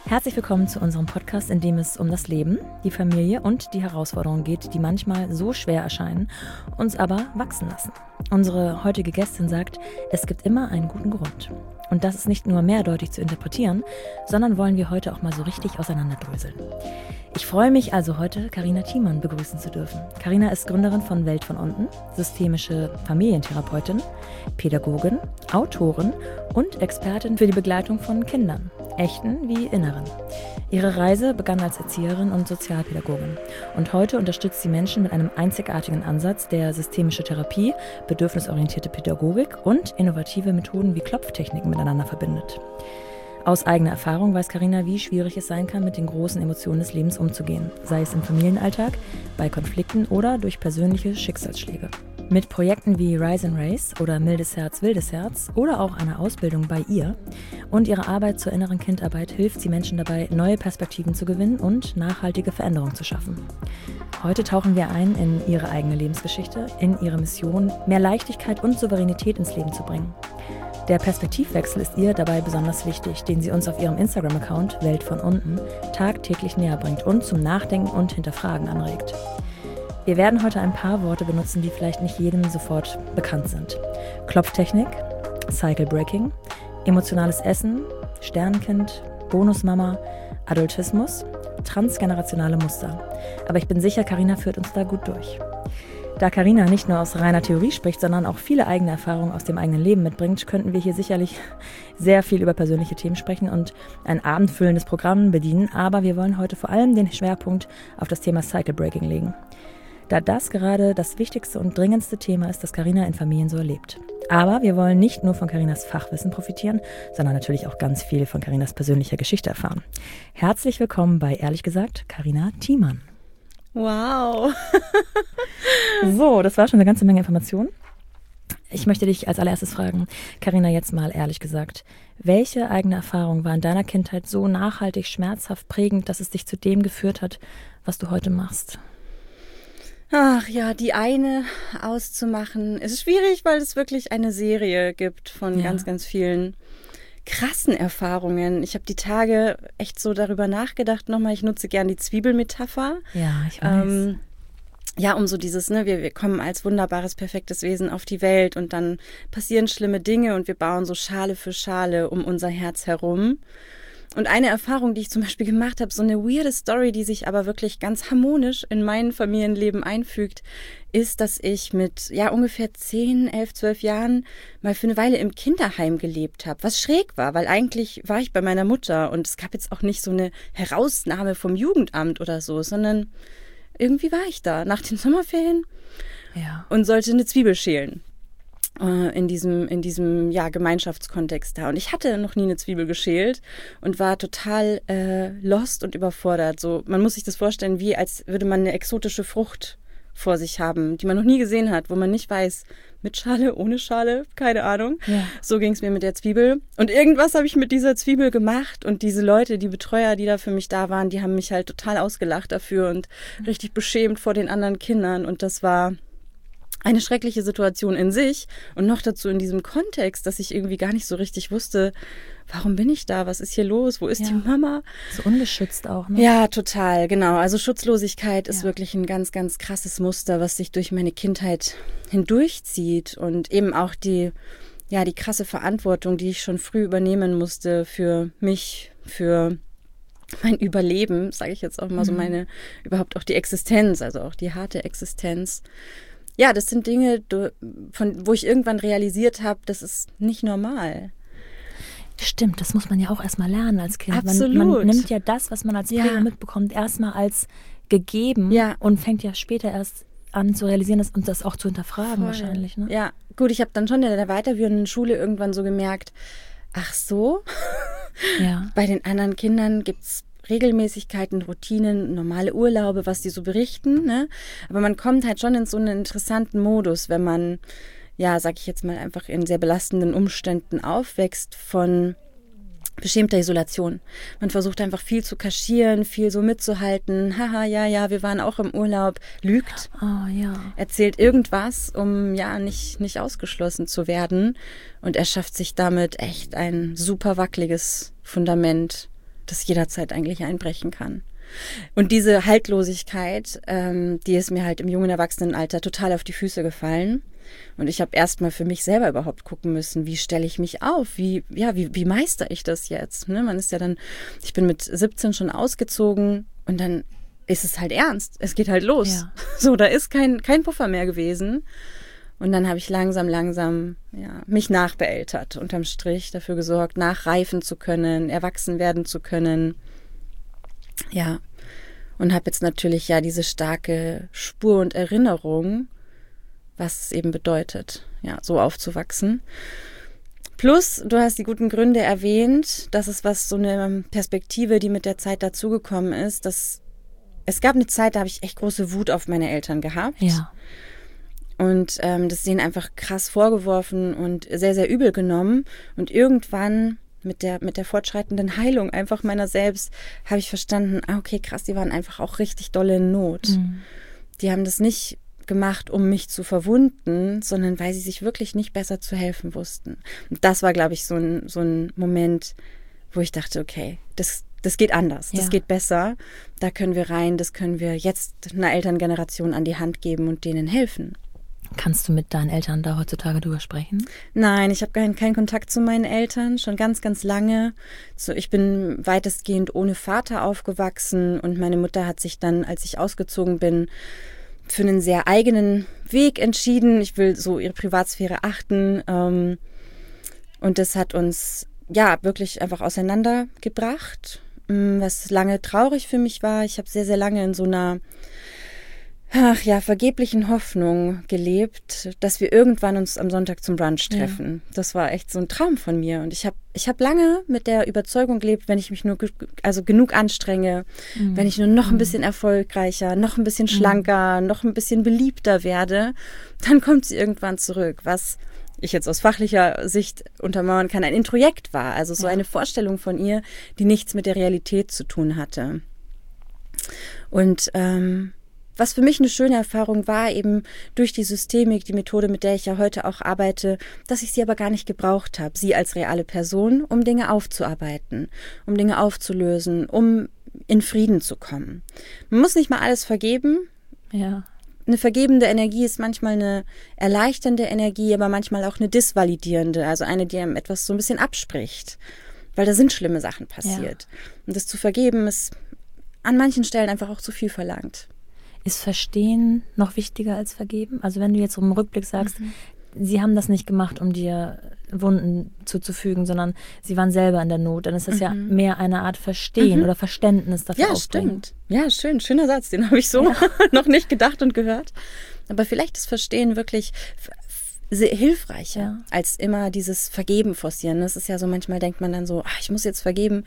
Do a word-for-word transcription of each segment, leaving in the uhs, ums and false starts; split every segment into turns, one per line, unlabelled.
Herzlich willkommen zu unserem Podcast, in dem es um das Leben, die Familie und die Herausforderungen geht, die manchmal so schwer erscheinen, uns aber wachsen lassen. Unsere heutige Gästin sagt, es gibt immer einen guten Grund. Und das ist nicht nur mehrdeutig zu interpretieren, sondern wollen wir heute auch mal so richtig auseinanderdröseln. Ich freue mich also heute, Carina Thiemann begrüßen zu dürfen. Carina ist Gründerin von Welt von unten, systemische Familientherapeutin, Pädagogin, Autorin und Expertin für die Begleitung von Kindern, echten wie inneren. Ihre Reise begann als Erzieherin und Sozialpädagogin. Und heute unterstützt sie Menschen mit einem einzigartigen Ansatz, der systemische Therapie, bedürfnisorientierte Pädagogik und innovative Methoden wie Klopftechniken miteinander verbindet. Aus eigener Erfahrung weiß Carina, wie schwierig es sein kann, mit den großen Emotionen des Lebens umzugehen, sei es im Familienalltag, bei Konflikten oder durch persönliche Schicksalsschläge. Mit Projekten wie Rise and Race oder Mildes Herz, Wildes Herz oder auch einer Ausbildung bei ihr und ihrer Arbeit zur inneren Kindarbeit hilft sie Menschen dabei, neue Perspektiven zu gewinnen und nachhaltige Veränderungen zu schaffen. Heute tauchen wir ein in ihre eigene Lebensgeschichte, in ihre Mission, mehr Leichtigkeit und Souveränität ins Leben zu bringen. Der Perspektivwechsel ist ihr dabei besonders wichtig, den sie uns auf ihrem Instagram-Account Welt von unten tagtäglich näher bringt und zum Nachdenken und Hinterfragen anregt. Wir werden heute ein paar Worte benutzen, die vielleicht nicht jedem sofort bekannt sind. Klopftechnik, Cycle Breaking, emotionales Essen, Sternenkind, Bonusmama, Adultismus, transgenerationale Muster. Aber ich bin sicher, Carina führt uns da gut durch. Da Carina nicht nur aus reiner Theorie spricht, sondern auch viele eigene Erfahrungen aus dem eigenen Leben mitbringt, könnten wir hier sicherlich sehr viel über persönliche Themen sprechen und ein abendfüllendes Programm bedienen. Aber wir wollen heute vor allem den Schwerpunkt auf das Thema Cycle Breaking legen, da das gerade das wichtigste und dringendste Thema ist, das Carina in Familien so erlebt. Aber wir wollen nicht nur von Carinas Fachwissen profitieren, sondern natürlich auch ganz viel von Carinas persönlicher Geschichte erfahren. Herzlich willkommen bei, ehrlich gesagt, Carina Thiemann.
Wow.
So, das war schon eine ganze Menge Informationen. Ich möchte dich als allererstes fragen, Carina, jetzt mal ehrlich gesagt, welche eigene Erfahrung war in deiner Kindheit so nachhaltig, schmerzhaft prägend, dass es dich zu dem geführt hat, was du heute machst?
Ach ja, die eine auszumachen ist schwierig, weil es wirklich eine Serie gibt von ja. ganz, ganz vielen krassen Erfahrungen. Ich habe die Tage echt so darüber nachgedacht nochmal. Ich nutze gern die Zwiebelmetapher.
Ja, ich weiß. Ähm,
ja, um so dieses, ne, wir, wir kommen als wunderbares, perfektes Wesen auf die Welt und dann passieren schlimme Dinge und wir bauen so Schale für Schale um unser Herz herum. Und eine Erfahrung, die ich zum Beispiel gemacht habe, so eine weirde Story, die sich aber wirklich ganz harmonisch in mein Familienleben einfügt, ist, dass ich mit ja ungefähr zehn, elf, zwölf Jahren mal für eine Weile im Kinderheim gelebt habe, was schräg war, weil eigentlich war ich bei meiner Mutter und es gab jetzt auch nicht so eine Herausnahme vom Jugendamt oder so, sondern irgendwie war ich da nach den Sommerferien
ja.
und sollte eine Zwiebel schälen. in diesem, in diesem ja, Gemeinschaftskontext da. Und ich hatte noch nie eine Zwiebel geschält und war total äh, lost und überfordert. So, man muss sich das vorstellen, wie als würde man eine exotische Frucht vor sich haben, die man noch nie gesehen hat, wo man nicht weiß, mit Schale, ohne Schale, keine Ahnung.
Ja.
So ging es mir mit der Zwiebel. Und irgendwas habe ich mit dieser Zwiebel gemacht und diese Leute, die Betreuer, die da für mich da waren, die haben mich halt total ausgelacht dafür und mhm. richtig beschämt vor den anderen Kindern. Und das war eine schreckliche Situation in sich und noch dazu in diesem Kontext, dass ich irgendwie gar nicht so richtig wusste, warum bin ich da, was ist hier los, wo ist
ja.
die Mama?
So ungeschützt auch, ne?
Ja, total, genau. Also Schutzlosigkeit ist
ja.
wirklich ein ganz, ganz krasses Muster, was sich durch meine Kindheit hindurchzieht und eben auch die, ja, die krasse Verantwortung, die ich schon früh übernehmen musste für mich, für mein Überleben, sage ich jetzt auch mal mhm. so meine, überhaupt auch die Existenz, also auch die harte Existenz. Ja, das sind Dinge, von wo ich irgendwann realisiert habe, das ist nicht normal.
Stimmt, das muss man ja auch erstmal lernen als Kind.
Absolut.
Man, man nimmt ja das, was man als Prägung
ja.
mitbekommt, erstmal als gegeben
ja.
und fängt ja später erst an zu realisieren das, und das auch zu hinterfragen. Voll. Wahrscheinlich. Ne?
Ja, gut, ich habe dann schon in der weiterführenden Schule irgendwann so gemerkt, ach so,
ja.
bei den anderen Kindern gibt es Regelmäßigkeiten, Routinen, normale Urlaube, was die so berichten, ne? Aber man kommt halt schon in so einen interessanten Modus, wenn man, ja, sag ich jetzt mal, einfach in sehr belastenden Umständen aufwächst von beschämter Isolation. Man versucht einfach viel zu kaschieren, viel so mitzuhalten. Haha, ja, ja, wir waren auch im Urlaub. Lügt.
Oh, ja.
Erzählt irgendwas, um ja nicht, nicht ausgeschlossen zu werden. Und er schafft sich damit echt ein super wackeliges Fundament das jederzeit eigentlich einbrechen kann. Und diese Haltlosigkeit, ähm, die ist mir halt im jungen Erwachsenenalter total auf die Füße gefallen. Und ich habe erst mal für mich selber überhaupt gucken müssen, wie stelle ich mich auf, wie, ja, wie, wie meister ich das jetzt? Ne? Man ist ja dann, ich bin mit siebzehn schon ausgezogen und dann ist es halt ernst. Es geht halt los. Ja. So, da ist kein, kein Puffer mehr gewesen. Und dann habe ich langsam, langsam ja, mich nachbeeltert, unterm Strich dafür gesorgt, nachreifen zu können, erwachsen werden zu können. Ja, und habe jetzt natürlich ja diese starke Spur und Erinnerung, was es eben bedeutet, ja, so aufzuwachsen. Plus, du hast die guten Gründe erwähnt, das ist was, so eine Perspektive, die mit der Zeit dazugekommen ist, dass es gab eine Zeit, da habe ich echt große Wut auf meine Eltern gehabt.
Ja.
Und ähm, das denen einfach krass vorgeworfen und sehr, sehr übel genommen. Und irgendwann mit der, mit der fortschreitenden Heilung einfach meiner selbst habe ich verstanden, ah, okay, krass, die waren einfach auch richtig doll in Not. Mhm. Die haben das nicht gemacht, um mich zu verwunden, sondern weil sie sich wirklich nicht besser zu helfen wussten. Und das war, glaube ich, so ein, so ein Moment, wo ich dachte, okay, das, das geht anders, das ja. geht besser. Da können wir rein, das können wir jetzt einer Elterngeneration an die Hand geben und denen helfen.
Kannst du mit deinen Eltern da heutzutage drüber sprechen?
Nein, ich habe keinen keinen Kontakt zu meinen Eltern, schon ganz, ganz lange. So, ich bin weitestgehend ohne Vater aufgewachsen und meine Mutter hat sich dann, als ich ausgezogen bin, für einen sehr eigenen Weg entschieden. Ich will so ihre Privatsphäre achten. Ähm, und das hat uns ja wirklich einfach auseinandergebracht, was lange traurig für mich war. Ich habe sehr, sehr lange in so einer ach ja, vergeblichen Hoffnung gelebt, dass wir irgendwann uns am Sonntag zum Brunch treffen. Ja. Das war echt so ein Traum von mir. Und ich habe ich hab lange mit der Überzeugung gelebt, wenn ich mich nur ge- also genug anstrenge, mhm. wenn ich nur noch ein bisschen erfolgreicher, noch ein bisschen schlanker, mhm. noch ein bisschen beliebter werde, dann kommt sie irgendwann zurück, was ich jetzt aus fachlicher Sicht untermauern kann, ein Introjekt war. Also so ja. eine Vorstellung von ihr, die nichts mit der Realität zu tun hatte. Und ähm, was für mich eine schöne Erfahrung war, eben durch die Systemik, die Methode, mit der ich ja heute auch arbeite, dass ich sie aber gar nicht gebraucht habe, sie als reale Person, um Dinge aufzuarbeiten, um Dinge aufzulösen, um in Frieden zu kommen. Man muss nicht mal alles vergeben.
Ja.
Eine vergebende Energie ist manchmal eine erleichternde Energie, aber manchmal auch eine disvalidierende, also eine, die einem etwas so ein bisschen abspricht, weil da sind schlimme Sachen passiert. Ja. Und das zu vergeben ist an manchen Stellen einfach auch zu viel verlangt.
Ist Verstehen noch wichtiger als Vergeben? Also wenn du jetzt im Rückblick sagst, mhm. sie haben das nicht gemacht, um dir Wunden zuzufügen, sondern sie waren selber in der Not, dann ist das mhm. ja mehr eine Art Verstehen mhm. oder Verständnis dafür
ja,
aufbringen.
Stimmt. Ja, schön, schöner Satz, den habe ich so ja. noch nicht gedacht und gehört. Aber vielleicht ist Verstehen wirklich sehr hilfreicher ja. als immer dieses Vergeben forcieren. Das ist ja so, manchmal denkt man dann so, ach, ich muss jetzt vergeben.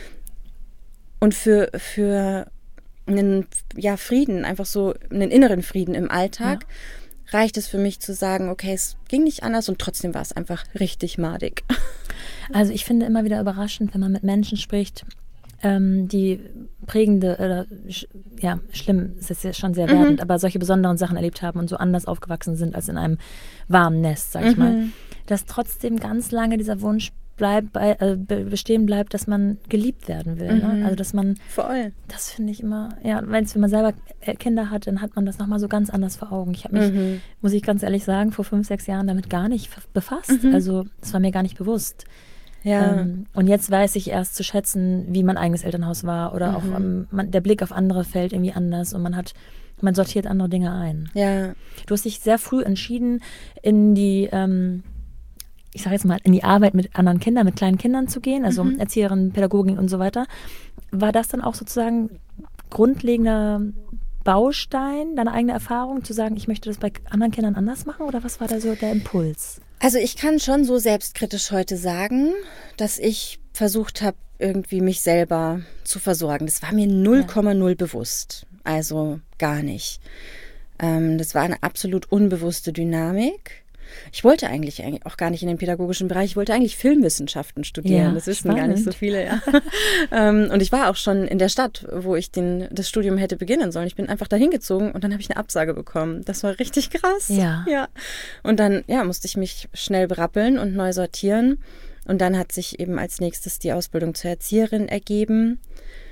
Und für, für einen ja, Frieden, einfach so einen inneren Frieden im Alltag, ja. reicht es für mich zu sagen, okay, es ging nicht anders und trotzdem war es einfach richtig madig.
Also ich finde immer wieder überraschend, wenn man mit Menschen spricht, ähm, die prägende, oder ja, schlimm, es ist ja schon sehr wertend, mhm. aber solche besonderen Sachen erlebt haben und so anders aufgewachsen sind als in einem warmen Nest, sag ich mhm. mal, dass trotzdem ganz lange dieser Wunsch Bleib, äh, bestehen bleibt, dass man geliebt werden will. Mhm. Ne? Also dass man,
voll.
Das finde ich immer, ja, wenn man selber Kinder hat, dann hat man das nochmal so ganz anders vor Augen. Ich habe mich, mhm. muss ich ganz ehrlich sagen, vor fünf, sechs Jahren damit gar nicht befasst. Mhm. Also das war mir gar nicht bewusst.
Ja.
Ähm, und jetzt weiß ich erst zu schätzen, wie mein eigenes Elternhaus war oder mhm. auch um, man, der Blick auf andere fällt irgendwie anders und man hat, man sortiert andere Dinge ein.
Ja.
Du hast dich sehr früh entschieden, in die ähm, ich sage jetzt mal, in die Arbeit mit anderen Kindern, mit kleinen Kindern zu gehen, also mhm. Erzieherin, Pädagogin und so weiter. War das dann auch sozusagen grundlegender Baustein, deine eigene Erfahrung, zu sagen, ich möchte das bei anderen Kindern anders machen? Oder was war da so der Impuls?
Also ich kann schon so selbstkritisch heute sagen, dass ich versucht habe, irgendwie mich selber zu versorgen. Das war mir null Komma null ja. bewusst. Also gar nicht. Ähm, das war eine absolut unbewusste Dynamik. Ich wollte eigentlich auch gar nicht in den pädagogischen Bereich, ich wollte eigentlich Filmwissenschaften studieren,
ja,
das wissen
spannend.
Gar nicht so viele. Ja. Und ich war auch schon in der Stadt, wo ich den, das Studium hätte beginnen sollen. Ich bin einfach dahin gezogen und dann habe ich eine Absage bekommen. Das war richtig krass.
Ja.
ja. Und dann ja, musste ich mich schnell berappeln und neu sortieren. Und dann hat sich eben als nächstes die Ausbildung zur Erzieherin ergeben.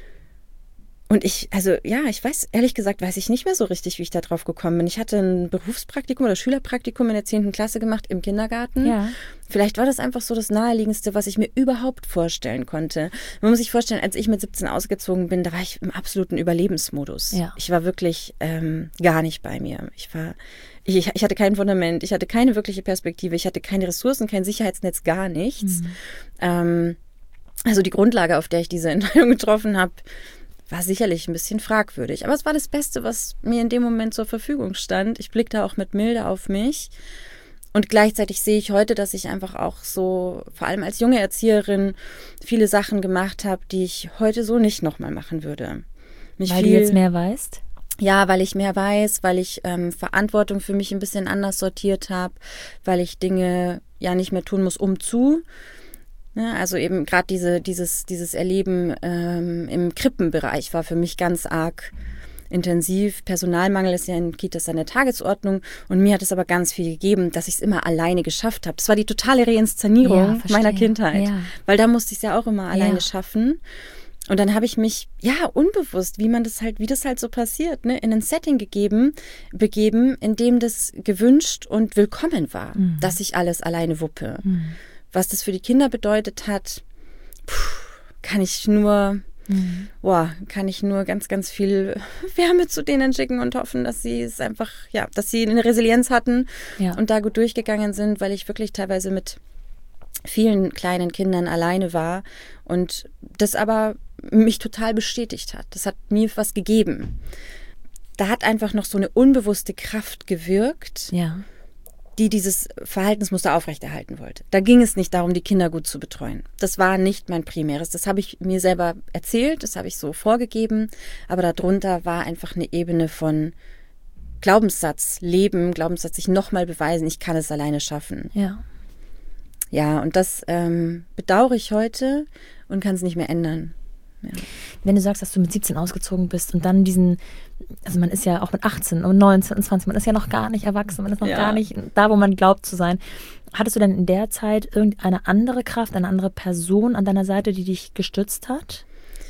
Und ich, also ja, ich weiß, ehrlich gesagt, weiß ich nicht mehr so richtig, wie ich da drauf gekommen bin. Ich hatte ein Berufspraktikum oder Schülerpraktikum in der zehnten Klasse gemacht im Kindergarten.
Ja.
Vielleicht war das einfach so das Naheliegendste, was ich mir überhaupt vorstellen konnte. Man muss sich vorstellen, als ich mit siebzehn ausgezogen bin, da war ich im absoluten Überlebensmodus.
Ja.
Ich war wirklich ähm, gar nicht bei mir. Ich war, ich, ich hatte kein Fundament, ich hatte keine wirkliche Perspektive, ich hatte keine Ressourcen, kein Sicherheitsnetz, gar nichts. Mhm. Ähm, also die Grundlage, auf der ich diese Entscheidung getroffen habe, war sicherlich ein bisschen fragwürdig. Aber es war das Beste, was mir in dem Moment zur Verfügung stand. Ich blickte auch mit Milde auf mich. Und gleichzeitig sehe ich heute, dass ich einfach auch so, vor allem als junge Erzieherin, viele Sachen gemacht habe, die ich heute so nicht nochmal machen würde. Mich
weil
viel,
du jetzt mehr weißt?
Ja, weil ich mehr weiß, weil ich ähm, Verantwortung für mich ein bisschen anders sortiert habe, weil ich Dinge ja nicht mehr tun muss, um zu. Ja, also eben gerade diese, dieses, dieses Erleben ähm, im Krippenbereich war für mich ganz arg intensiv. Personalmangel ist ja in Kitas an der Tagesordnung und mir hat es aber ganz viel gegeben, dass ich es immer alleine geschafft habe. Das war die totale Reinszenierung
ja,
meiner Kindheit,
ja.
weil da musste ich es ja auch immer alleine
ja.
schaffen. Und dann habe ich mich, ja, unbewusst, wie man das halt, wie das halt so passiert, ne, in ein Setting gegeben, begeben, in dem das gewünscht und willkommen war, mhm. dass ich alles alleine wuppe. Mhm. Was das für die Kinder bedeutet hat, puh, kann ich nur, mhm. boah, kann ich nur ganz, ganz viel Wärme zu denen schicken und hoffen, dass sie es einfach, ja, dass sie eine Resilienz hatten ja. und da gut durchgegangen sind, weil ich wirklich teilweise mit vielen kleinen Kindern alleine war und das aber mich total bestätigt hat. Das hat mir was gegeben. Da hat einfach noch so eine unbewusste Kraft gewirkt,
ja.
die dieses Verhaltensmuster aufrechterhalten wollte. Da ging es nicht darum, die Kinder gut zu betreuen. Das war nicht mein Primäres. Das habe ich mir selber erzählt, das habe ich so vorgegeben, aber darunter war einfach eine Ebene von Glaubenssatz, Leben, Glaubenssatz, sich nochmal beweisen, ich kann es alleine schaffen.
Ja.
Ja, und das ähm, bedauere ich heute und kann es nicht mehr ändern. Ja.
Wenn du sagst, dass du mit siebzehn ausgezogen bist und dann diesen, also man ist ja auch mit achtzehn und neunzehn und zwanzig, man ist ja noch gar nicht erwachsen, man ist noch ja. gar nicht da, wo man glaubt zu sein. Hattest du denn in der Zeit irgendeine andere Kraft, eine andere Person an deiner Seite, die dich gestützt hat?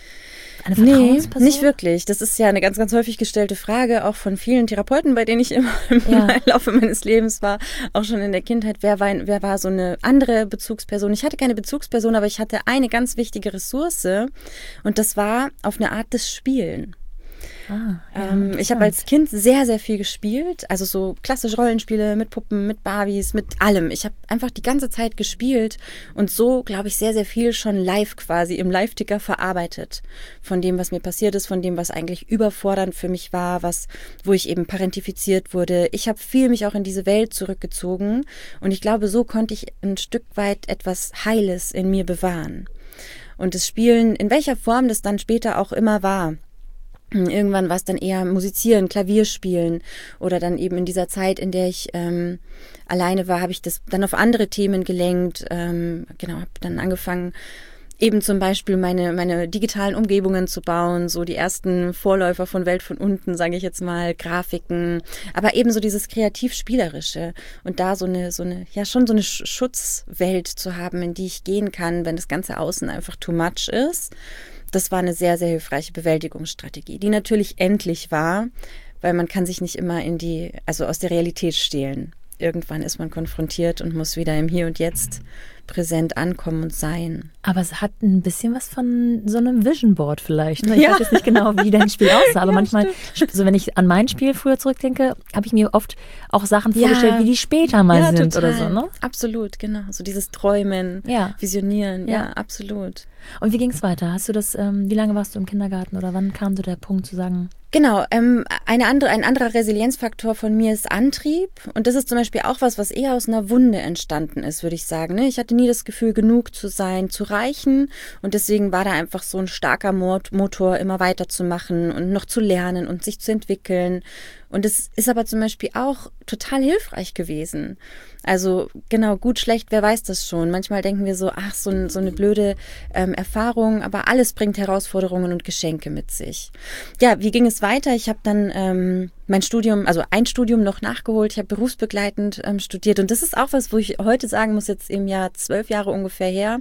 Eine Vertrauensperson?
Nee, nicht wirklich. Das ist ja eine ganz, ganz häufig gestellte Frage, auch von vielen Therapeuten, bei denen ich immer im ja. Laufe meines Lebens war, auch schon in der Kindheit. Wer war, wer war so eine andere Bezugsperson? Ich hatte keine Bezugsperson, aber ich hatte eine ganz wichtige Ressource und das war auf eine Art des Spielen. Ah, ja, ähm, ich habe als Kind sehr, sehr viel gespielt, also so klassische Rollenspiele mit Puppen, mit Barbies, mit allem. Ich habe einfach die ganze Zeit gespielt und so, glaube ich, sehr, sehr viel schon live quasi im Live-Ticker verarbeitet. Von dem, was mir passiert ist, von dem, was eigentlich überfordernd für mich war, was, wo ich eben parentifiziert wurde. Ich habe viel mich auch in diese Welt zurückgezogen und ich glaube, so konnte ich ein Stück weit etwas Heiles in mir bewahren. Und das Spielen, in welcher Form das dann später auch immer war, irgendwann war es dann eher Musizieren, Klavier spielen oder dann eben in dieser Zeit, in der ich ähm, alleine war, habe ich das dann auf andere Themen gelenkt. Ähm, genau, habe dann angefangen, eben zum Beispiel meine meine digitalen Umgebungen zu bauen, so die ersten Vorläufer von Welt von unten, sage ich jetzt mal, Grafiken, aber eben so dieses kreativ-spielerische und da so eine so eine ja schon so eine Schutzwelt zu haben, in die ich gehen kann, wenn das ganze Außen einfach too much ist. Das war eine sehr, sehr hilfreiche Bewältigungsstrategie, die natürlich endlich war, weil man kann sich nicht immer in die, also aus der Realität stehlen. Irgendwann ist man konfrontiert und muss wieder im Hier und Jetzt präsent ankommen und sein.
Aber es hat ein bisschen was von so einem Vision Board vielleicht. Ne? Ich ja. weiß jetzt nicht genau, wie dein Spiel aussah, aber ja, manchmal, stimmt. so wenn ich an mein Spiel früher zurückdenke, habe ich mir oft auch Sachen ja. vorgestellt, wie die später mal ja, sind total. Oder so. Ne?
Absolut, genau. So dieses Träumen, ja. Visionieren, ja, ja absolut.
Und wie ging es weiter? Hast du das, ähm, wie lange warst du im Kindergarten oder wann kam so der Punkt zu sagen?
Genau, ähm, eine andere, ein anderer Resilienzfaktor von mir ist Antrieb und das ist zum Beispiel auch was, was eher aus einer Wunde entstanden ist, würde ich sagen. Ne? Ich hatte nie das Gefühl, genug zu sein, zu reichen und deswegen war da einfach so ein starker Motor, immer weiterzumachen und noch zu lernen und sich zu entwickeln Und es ist aber zum Beispiel auch total hilfreich gewesen. Also genau, gut, schlecht, wer weiß das schon. Manchmal denken wir so, ach, so, so eine blöde ähm, Erfahrung, aber alles bringt Herausforderungen und Geschenke mit sich. Ja, wie ging es weiter? Ich habe dann ähm, mein Studium, also ein Studium noch nachgeholt. Ich habe berufsbegleitend ähm, studiert. Und das ist auch was, wo ich heute sagen muss, jetzt im Jahr zwölf Jahre ungefähr her,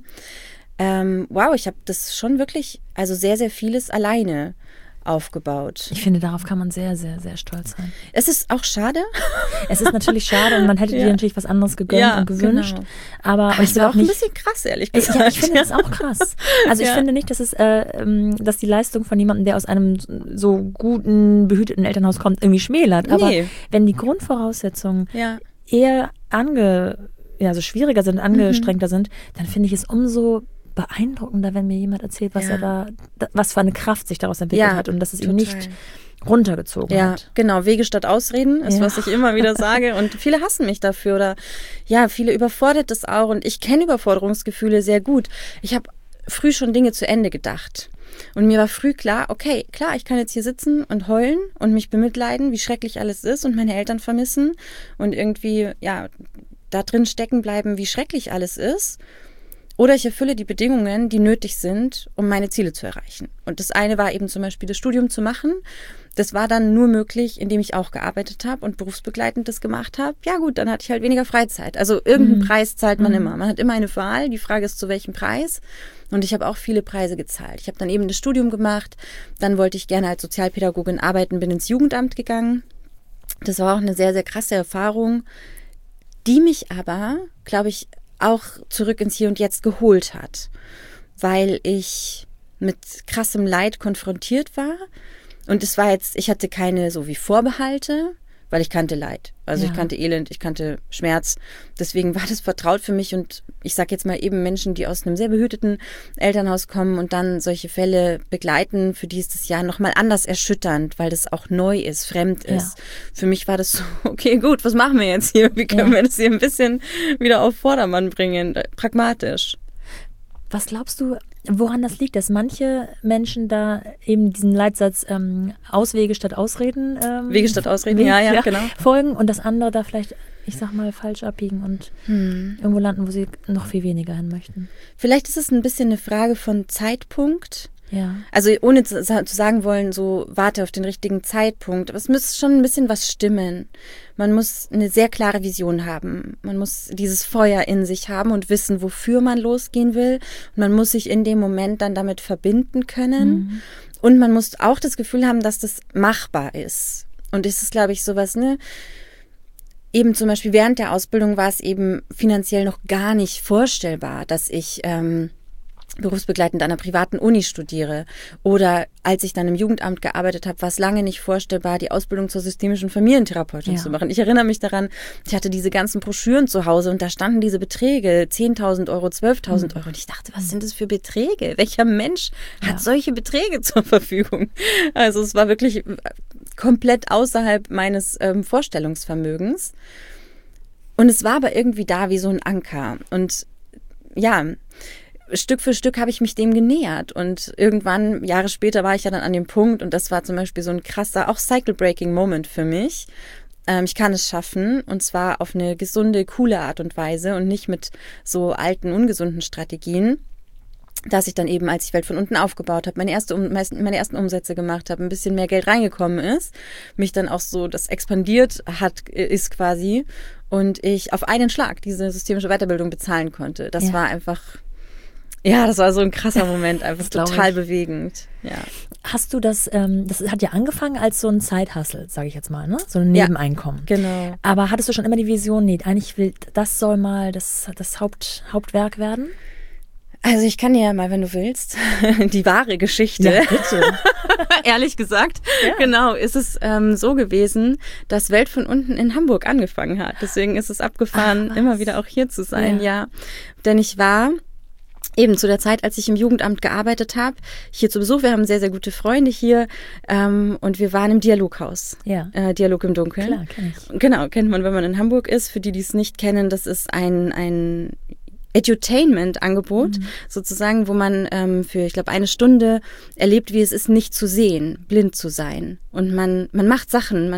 ähm, wow, ich habe das schon wirklich, also sehr, sehr vieles alleine aufgebaut.
Ich finde, darauf kann man sehr, sehr, sehr stolz sein.
Es ist auch schade.
Es ist natürlich schade und man hätte
ja.
dir natürlich was anderes gegönnt
ja,
und gewünscht.
Genau.
Aber
Aber es war auch
nicht,
ein bisschen krass, ehrlich gesagt.
Ich, ja, ich finde das auch krass. Also ich ja. finde nicht, dass es, äh, dass die Leistung von jemandem, der aus einem so guten, behüteten Elternhaus kommt, irgendwie schmälert. Aber nee. wenn die Grundvoraussetzungen ja. eher ange, ja, so schwieriger sind, angestrengter mhm. sind, dann finde ich es umso beeindruckender, wenn mir jemand erzählt, was ja. er da, was für eine Kraft sich daraus entwickelt ja, hat und dass es total. ihn nicht runtergezogen
ja,
hat.
Genau, Wege statt Ausreden ist, ja. was ich immer wieder sage und viele hassen mich dafür oder ja, viele überfordert das auch und ich kenne Überforderungsgefühle sehr gut. Ich habe früh schon Dinge zu Ende gedacht und mir war früh klar, okay, klar, ich kann jetzt hier sitzen und heulen und mich bemitleiden, wie schrecklich alles ist und meine Eltern vermissen und irgendwie, ja, da drin stecken bleiben, wie schrecklich alles ist. Oder ich erfülle die Bedingungen, die nötig sind, um meine Ziele zu erreichen. Und das eine war eben zum Beispiel das Studium zu machen. Das war dann nur möglich, indem ich auch gearbeitet habe und berufsbegleitend das gemacht habe. Ja gut, dann hatte ich halt weniger Freizeit. Also irgendeinen mhm. Preis zahlt man mhm. immer. Man hat immer eine Wahl. Die Frage ist, zu welchem Preis. Und ich habe auch viele Preise gezahlt. Ich habe dann eben das Studium gemacht. Dann wollte ich gerne als Sozialpädagogin arbeiten, bin ins Jugendamt gegangen. Das war auch eine sehr, sehr krasse Erfahrung, die mich aber, glaube ich, auch zurück ins Hier und Jetzt geholt hat, weil ich mit krassem Leid konfrontiert war und es war jetzt, ich hatte keine so wie Vorbehalte, weil ich kannte Leid, also ja. ich kannte Elend, ich kannte Schmerz, deswegen war das vertraut für mich und ich sage jetzt mal eben Menschen, die aus einem sehr behüteten Elternhaus kommen und dann solche Fälle begleiten, für die ist das ja nochmal anders erschütternd, weil das auch neu ist, fremd ist. Ja. Für mich war das so, okay, gut, was machen wir jetzt hier? Wie können ja. wir das hier ein bisschen wieder auf Vordermann bringen? Pragmatisch.
Was glaubst du, woran das liegt, dass manche Menschen da eben diesen Leitsatz ähm, Auswege statt Ausreden ähm,
Wege statt Ausreden, Wege, ja, ja, ja, genau.
folgen und das andere da vielleicht, ich sag mal, falsch abbiegen und hm. irgendwo landen, wo sie noch viel weniger hin möchten?
Vielleicht ist es ein bisschen eine Frage von Zeitpunkt.
Ja.
Also ohne zu, zu sagen wollen, so warte auf den richtigen Zeitpunkt. Aber es muss schon ein bisschen was stimmen. Man muss eine sehr klare Vision haben. Man muss dieses Feuer in sich haben und wissen, wofür man losgehen will. Und man muss sich in dem Moment dann damit verbinden können. Mhm. Und man muss auch das Gefühl haben, dass das machbar ist. Und es ist, glaube ich, sowas, ne? Eben zum Beispiel während der Ausbildung war es eben finanziell noch gar nicht vorstellbar, dass ich ähm, berufsbegleitend an einer privaten Uni studiere. Oder als ich dann im Jugendamt gearbeitet habe, war es lange nicht vorstellbar, die Ausbildung zur systemischen Familientherapeutin ja. zu machen. Ich erinnere mich daran, ich hatte diese ganzen Broschüren zu Hause und da standen diese Beträge, zehntausend Euro, zwölftausend Euro. Und ich dachte, was sind das für Beträge? Welcher Mensch hat ja. solche Beträge zur Verfügung? Also es war wirklich komplett außerhalb meines ähm, Vorstellungsvermögens. Und es war aber irgendwie da wie so ein Anker. Und ja, Stück für Stück habe ich mich dem genähert und irgendwann, Jahre später, war ich ja dann an dem Punkt und das war zum Beispiel so ein krasser, auch Cycle-Breaking-Moment für mich. Ähm, ich kann es schaffen und zwar auf eine gesunde, coole Art und Weise und nicht mit so alten, ungesunden Strategien, dass ich dann eben, als ich Welt von unten aufgebaut habe, meine, erste, meine ersten Umsätze gemacht habe, ein bisschen mehr Geld reingekommen ist, mich dann auch so das expandiert hat, ist quasi und ich auf einen Schlag diese systemische Weiterbildung bezahlen konnte. Das ja. war einfach... Ja, das war so ein krasser Moment, einfach total bewegend. Ja.
Hast du das, ähm, das hat ja angefangen als so ein Side-Hustle, sage ich jetzt mal, ne? So ein Nebeneinkommen.
Ja, genau.
Aber hattest du schon immer die Vision, nee, eigentlich will, das soll mal das, das Haupt, Hauptwerk werden?
Also ich kann dir ja mal, wenn du willst, die wahre Geschichte.
Ja, bitte.
Ehrlich gesagt, ja. genau, ist es ähm, so gewesen, dass Welt von unten in Hamburg angefangen hat. Deswegen ist es abgefahren, Ach, immer wieder auch hier zu sein, ja. ja. Denn ich war... Eben zu der Zeit, als ich im Jugendamt gearbeitet habe, hier zu Besuch. Wir haben sehr, sehr gute Freunde hier ähm, und wir waren im Dialoghaus.
Ja.
Äh, Dialog im Dunkeln.
Klar, kenn ich.
Genau, kennt man, wenn man in Hamburg ist. Für die, die es nicht kennen, das ist ein, ein Edutainment-Angebot, mhm. sozusagen, wo man ähm, für, ich glaube, eine Stunde erlebt, wie es ist, nicht zu sehen, blind zu sein. Und man, man macht Sachen, man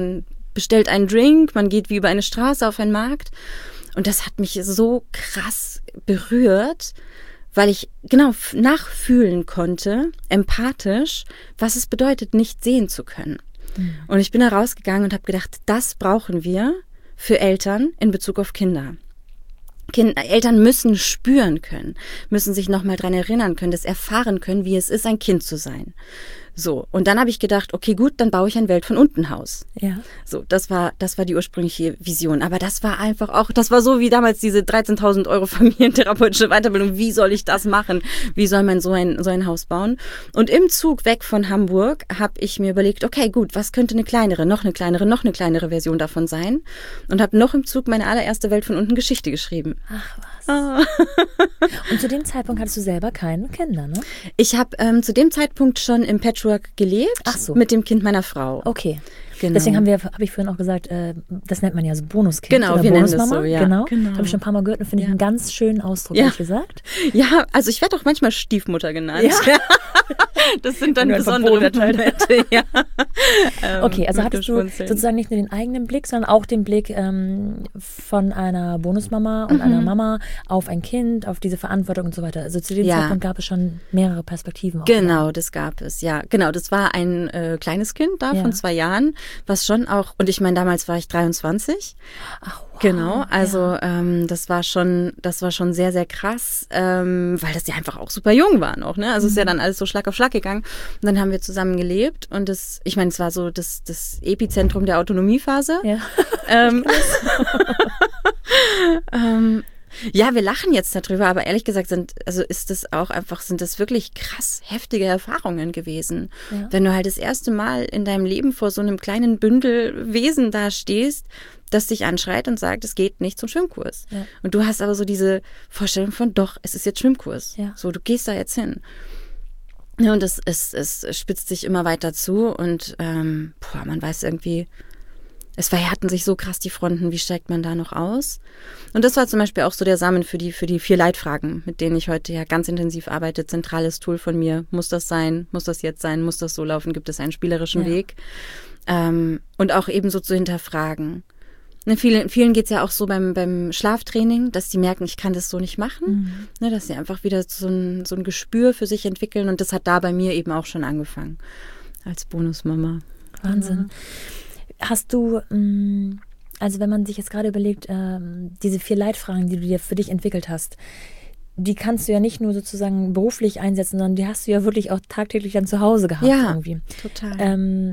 bestellt einen Drink, man geht wie über eine Straße auf einen Markt. Und das hat mich so krass berührt, weil ich genau nachfühlen konnte, empathisch, was es bedeutet, nicht sehen zu können. Mhm. Und ich bin da rausgegangen und habe gedacht, das brauchen wir für Eltern in Bezug auf Kinder. Kind, Eltern müssen spüren können, müssen sich nochmal dran erinnern können, das erfahren können, wie es ist, ein Kind zu sein. So, und dann habe ich gedacht, okay, gut, dann baue ich ein Welt von unten Haus.
Ja.
So, das war, das war die ursprüngliche Vision. Aber das war einfach auch, das war so wie damals diese dreizehntausend Euro familientherapeutische Weiterbildung. Wie soll ich das machen? Wie soll man so ein, so ein Haus bauen? Und im Zug weg von Hamburg habe ich mir überlegt, okay, gut, was könnte eine kleinere, noch eine kleinere, noch eine kleinere Version davon sein? Und habe noch im Zug meine allererste Welt von unten Geschichte geschrieben.
Ach was. Und zu dem Zeitpunkt hattest du selber keine Kinder, ne?
Ich habe ähm, zu dem Zeitpunkt schon im Patchwork gelebt.
Ach so.
Mit dem Kind meiner Frau.
Okay.
Genau.
Deswegen haben wir, habe ich vorhin auch gesagt, äh, das nennt man ja so Bonuskind.
Genau,
oder
wir
Bonusmama.
nennen das so, ja.
Genau.
Genau.
Habe ich schon ein paar Mal gehört und finde
ja.
ich einen ganz schönen Ausdruck,
ja.
ehrlich gesagt.
Ja, also ich werde auch manchmal Stiefmutter genannt.
Ja.
Das sind dann
Nur
besondere Momente. Ja. ähm,
okay, also hattest du sozusagen nicht nur den eigenen Blick, sondern auch den Blick ähm, von einer Bonusmama und mhm. einer Mama auf ein Kind, auf diese Verantwortung und so weiter. Also zu dem
ja.
Zeitpunkt gab es schon mehrere Perspektiven. Auch
genau,
da.
das gab es, ja. Genau, das war ein äh, kleines Kind da
ja.
von zwei Jahren, was schon auch, und ich meine, damals war ich dreiundzwanzig.
Ach, wow.
Genau, also
ja.
ähm, das war schon, das war schon sehr, sehr krass, ähm, weil das ja einfach auch super jung war noch, ne? Also es mhm. ist ja dann alles so Schlag auf Schlag gegangen. Und dann haben wir zusammen gelebt und das, ich meine, es war so das, das Epizentrum der Autonomiephase.
Ja.
Ähm, ähm, ja, wir lachen jetzt darüber, aber ehrlich gesagt sind, also ist das auch einfach, sind das wirklich krass heftige Erfahrungen gewesen. Ja. Wenn du halt das erste Mal in deinem Leben vor so einem kleinen Bündel Wesen da stehst, das dich anschreit und sagt, es geht nicht zum Schwimmkurs. Ja. Und du hast aber so diese Vorstellung von, doch, es ist jetzt Schwimmkurs. Ja. So, du gehst da jetzt hin. Ja, und es, es, es spitzt sich immer weiter zu und ähm, boah, man weiß irgendwie, es verhärten sich so krass die Fronten, wie steigt man da noch aus? Und das war zum Beispiel auch so der Samen für die, für die vier Leitfragen, mit denen ich heute ja ganz intensiv arbeite. Zentrales Tool von mir. Muss das sein? Muss das jetzt sein? Muss das so laufen? Gibt es einen spielerischen ja. Weg? Ähm, und auch eben so zu hinterfragen. Ne, vielen vielen geht es ja auch so beim, beim Schlaftraining, dass sie merken, ich kann das so nicht machen. Mhm. Ne, dass sie einfach wieder so ein, so ein Gespür für sich entwickeln. Und das hat da bei mir eben auch schon angefangen. Als Bonusmama.
Wahnsinn. Mhm. Hast du, also wenn man sich jetzt gerade überlegt, diese vier Leitfragen, die du dir für dich entwickelt hast, die kannst du ja nicht nur sozusagen beruflich einsetzen, sondern die hast du ja wirklich auch tagtäglich dann zu Hause gehabt.
Ja,
irgendwie.
Total.
Ähm,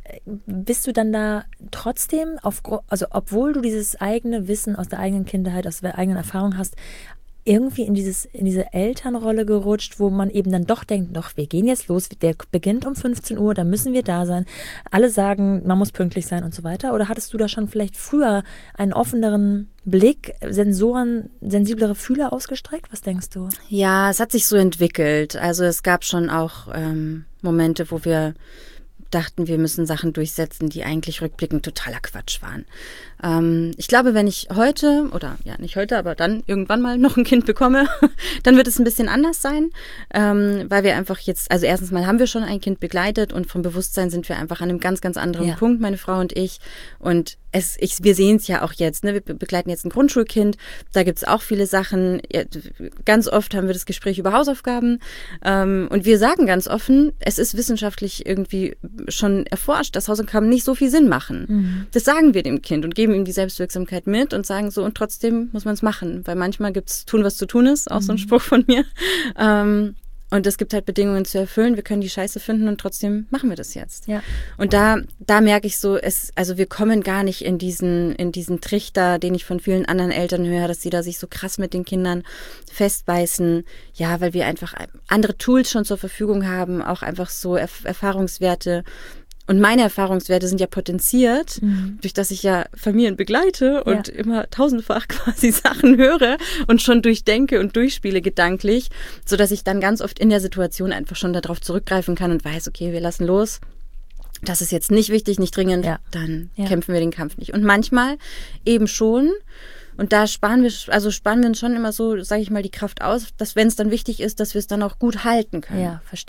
bist du dann da trotzdem, auf, also obwohl du dieses eigene Wissen aus der eigenen Kindheit, aus der eigenen Erfahrung hast, irgendwie in dieses in diese Elternrolle gerutscht, wo man eben dann doch denkt, doch, wir gehen jetzt los, der beginnt um fünfzehn Uhr, da müssen wir da sein. Alle sagen, man muss pünktlich sein und so weiter. Oder hattest du da schon vielleicht früher einen offeneren Blick, Sensoren, sensiblere Fühler ausgestreckt? Was denkst du?
Ja, es hat sich so entwickelt. Also es gab schon auch ähm, Momente, wo wir dachten, wir müssen Sachen durchsetzen, die eigentlich rückblickend totaler Quatsch waren. Ähm, ich glaube, wenn ich heute, oder ja nicht heute, aber dann irgendwann mal noch ein Kind bekomme, dann wird es ein bisschen anders sein, ähm, weil wir einfach jetzt, also erstens mal haben wir schon ein Kind begleitet und vom Bewusstsein sind wir einfach an einem ganz, ganz anderen ja. Punkt, meine Frau und ich. Und es, ich, wir sehen es ja auch jetzt, ne? Wir begleiten jetzt ein Grundschulkind, da gibt es auch viele Sachen. Ja, ganz oft haben wir das Gespräch über Hausaufgaben ähm, und wir sagen ganz offen, es ist wissenschaftlich irgendwie schon erforscht, dass Hausaufgaben nicht so viel Sinn machen. Mhm. Das sagen wir dem Kind und geben ihm die Selbstwirksamkeit mit und sagen so, und trotzdem muss man es machen, weil manchmal gibt's tun, was zu tun ist, auch mhm. so ein Spruch von mir. Ähm, und es gibt halt Bedingungen zu erfüllen, wir können die Scheiße finden und trotzdem machen wir das jetzt.
Ja.
Und da da merke ich so, es, also wir kommen gar nicht in diesen in diesen Trichter, den ich von vielen anderen Eltern höre, dass sie da sich so krass mit den Kindern festbeißen, ja, weil wir einfach andere Tools schon zur Verfügung haben, auch einfach so Erf- Erfahrungswerte. Und meine Erfahrungswerte sind ja potenziert, mhm. durch dass ich ja Familien begleite und ja. immer tausendfach quasi Sachen höre und schon durchdenke und durchspiele gedanklich, sodass ich dann ganz oft in der Situation einfach schon darauf zurückgreifen kann und weiß, okay, wir lassen los. Das ist jetzt nicht wichtig, nicht dringend, ja. dann ja. kämpfen wir den Kampf nicht. Und manchmal eben schon. Und da sparen wir, also sparen wir uns schon immer so, sage ich mal, die Kraft aus, dass wenn es dann wichtig ist, dass wir es dann auch gut halten können.
Ja, verstehe ich.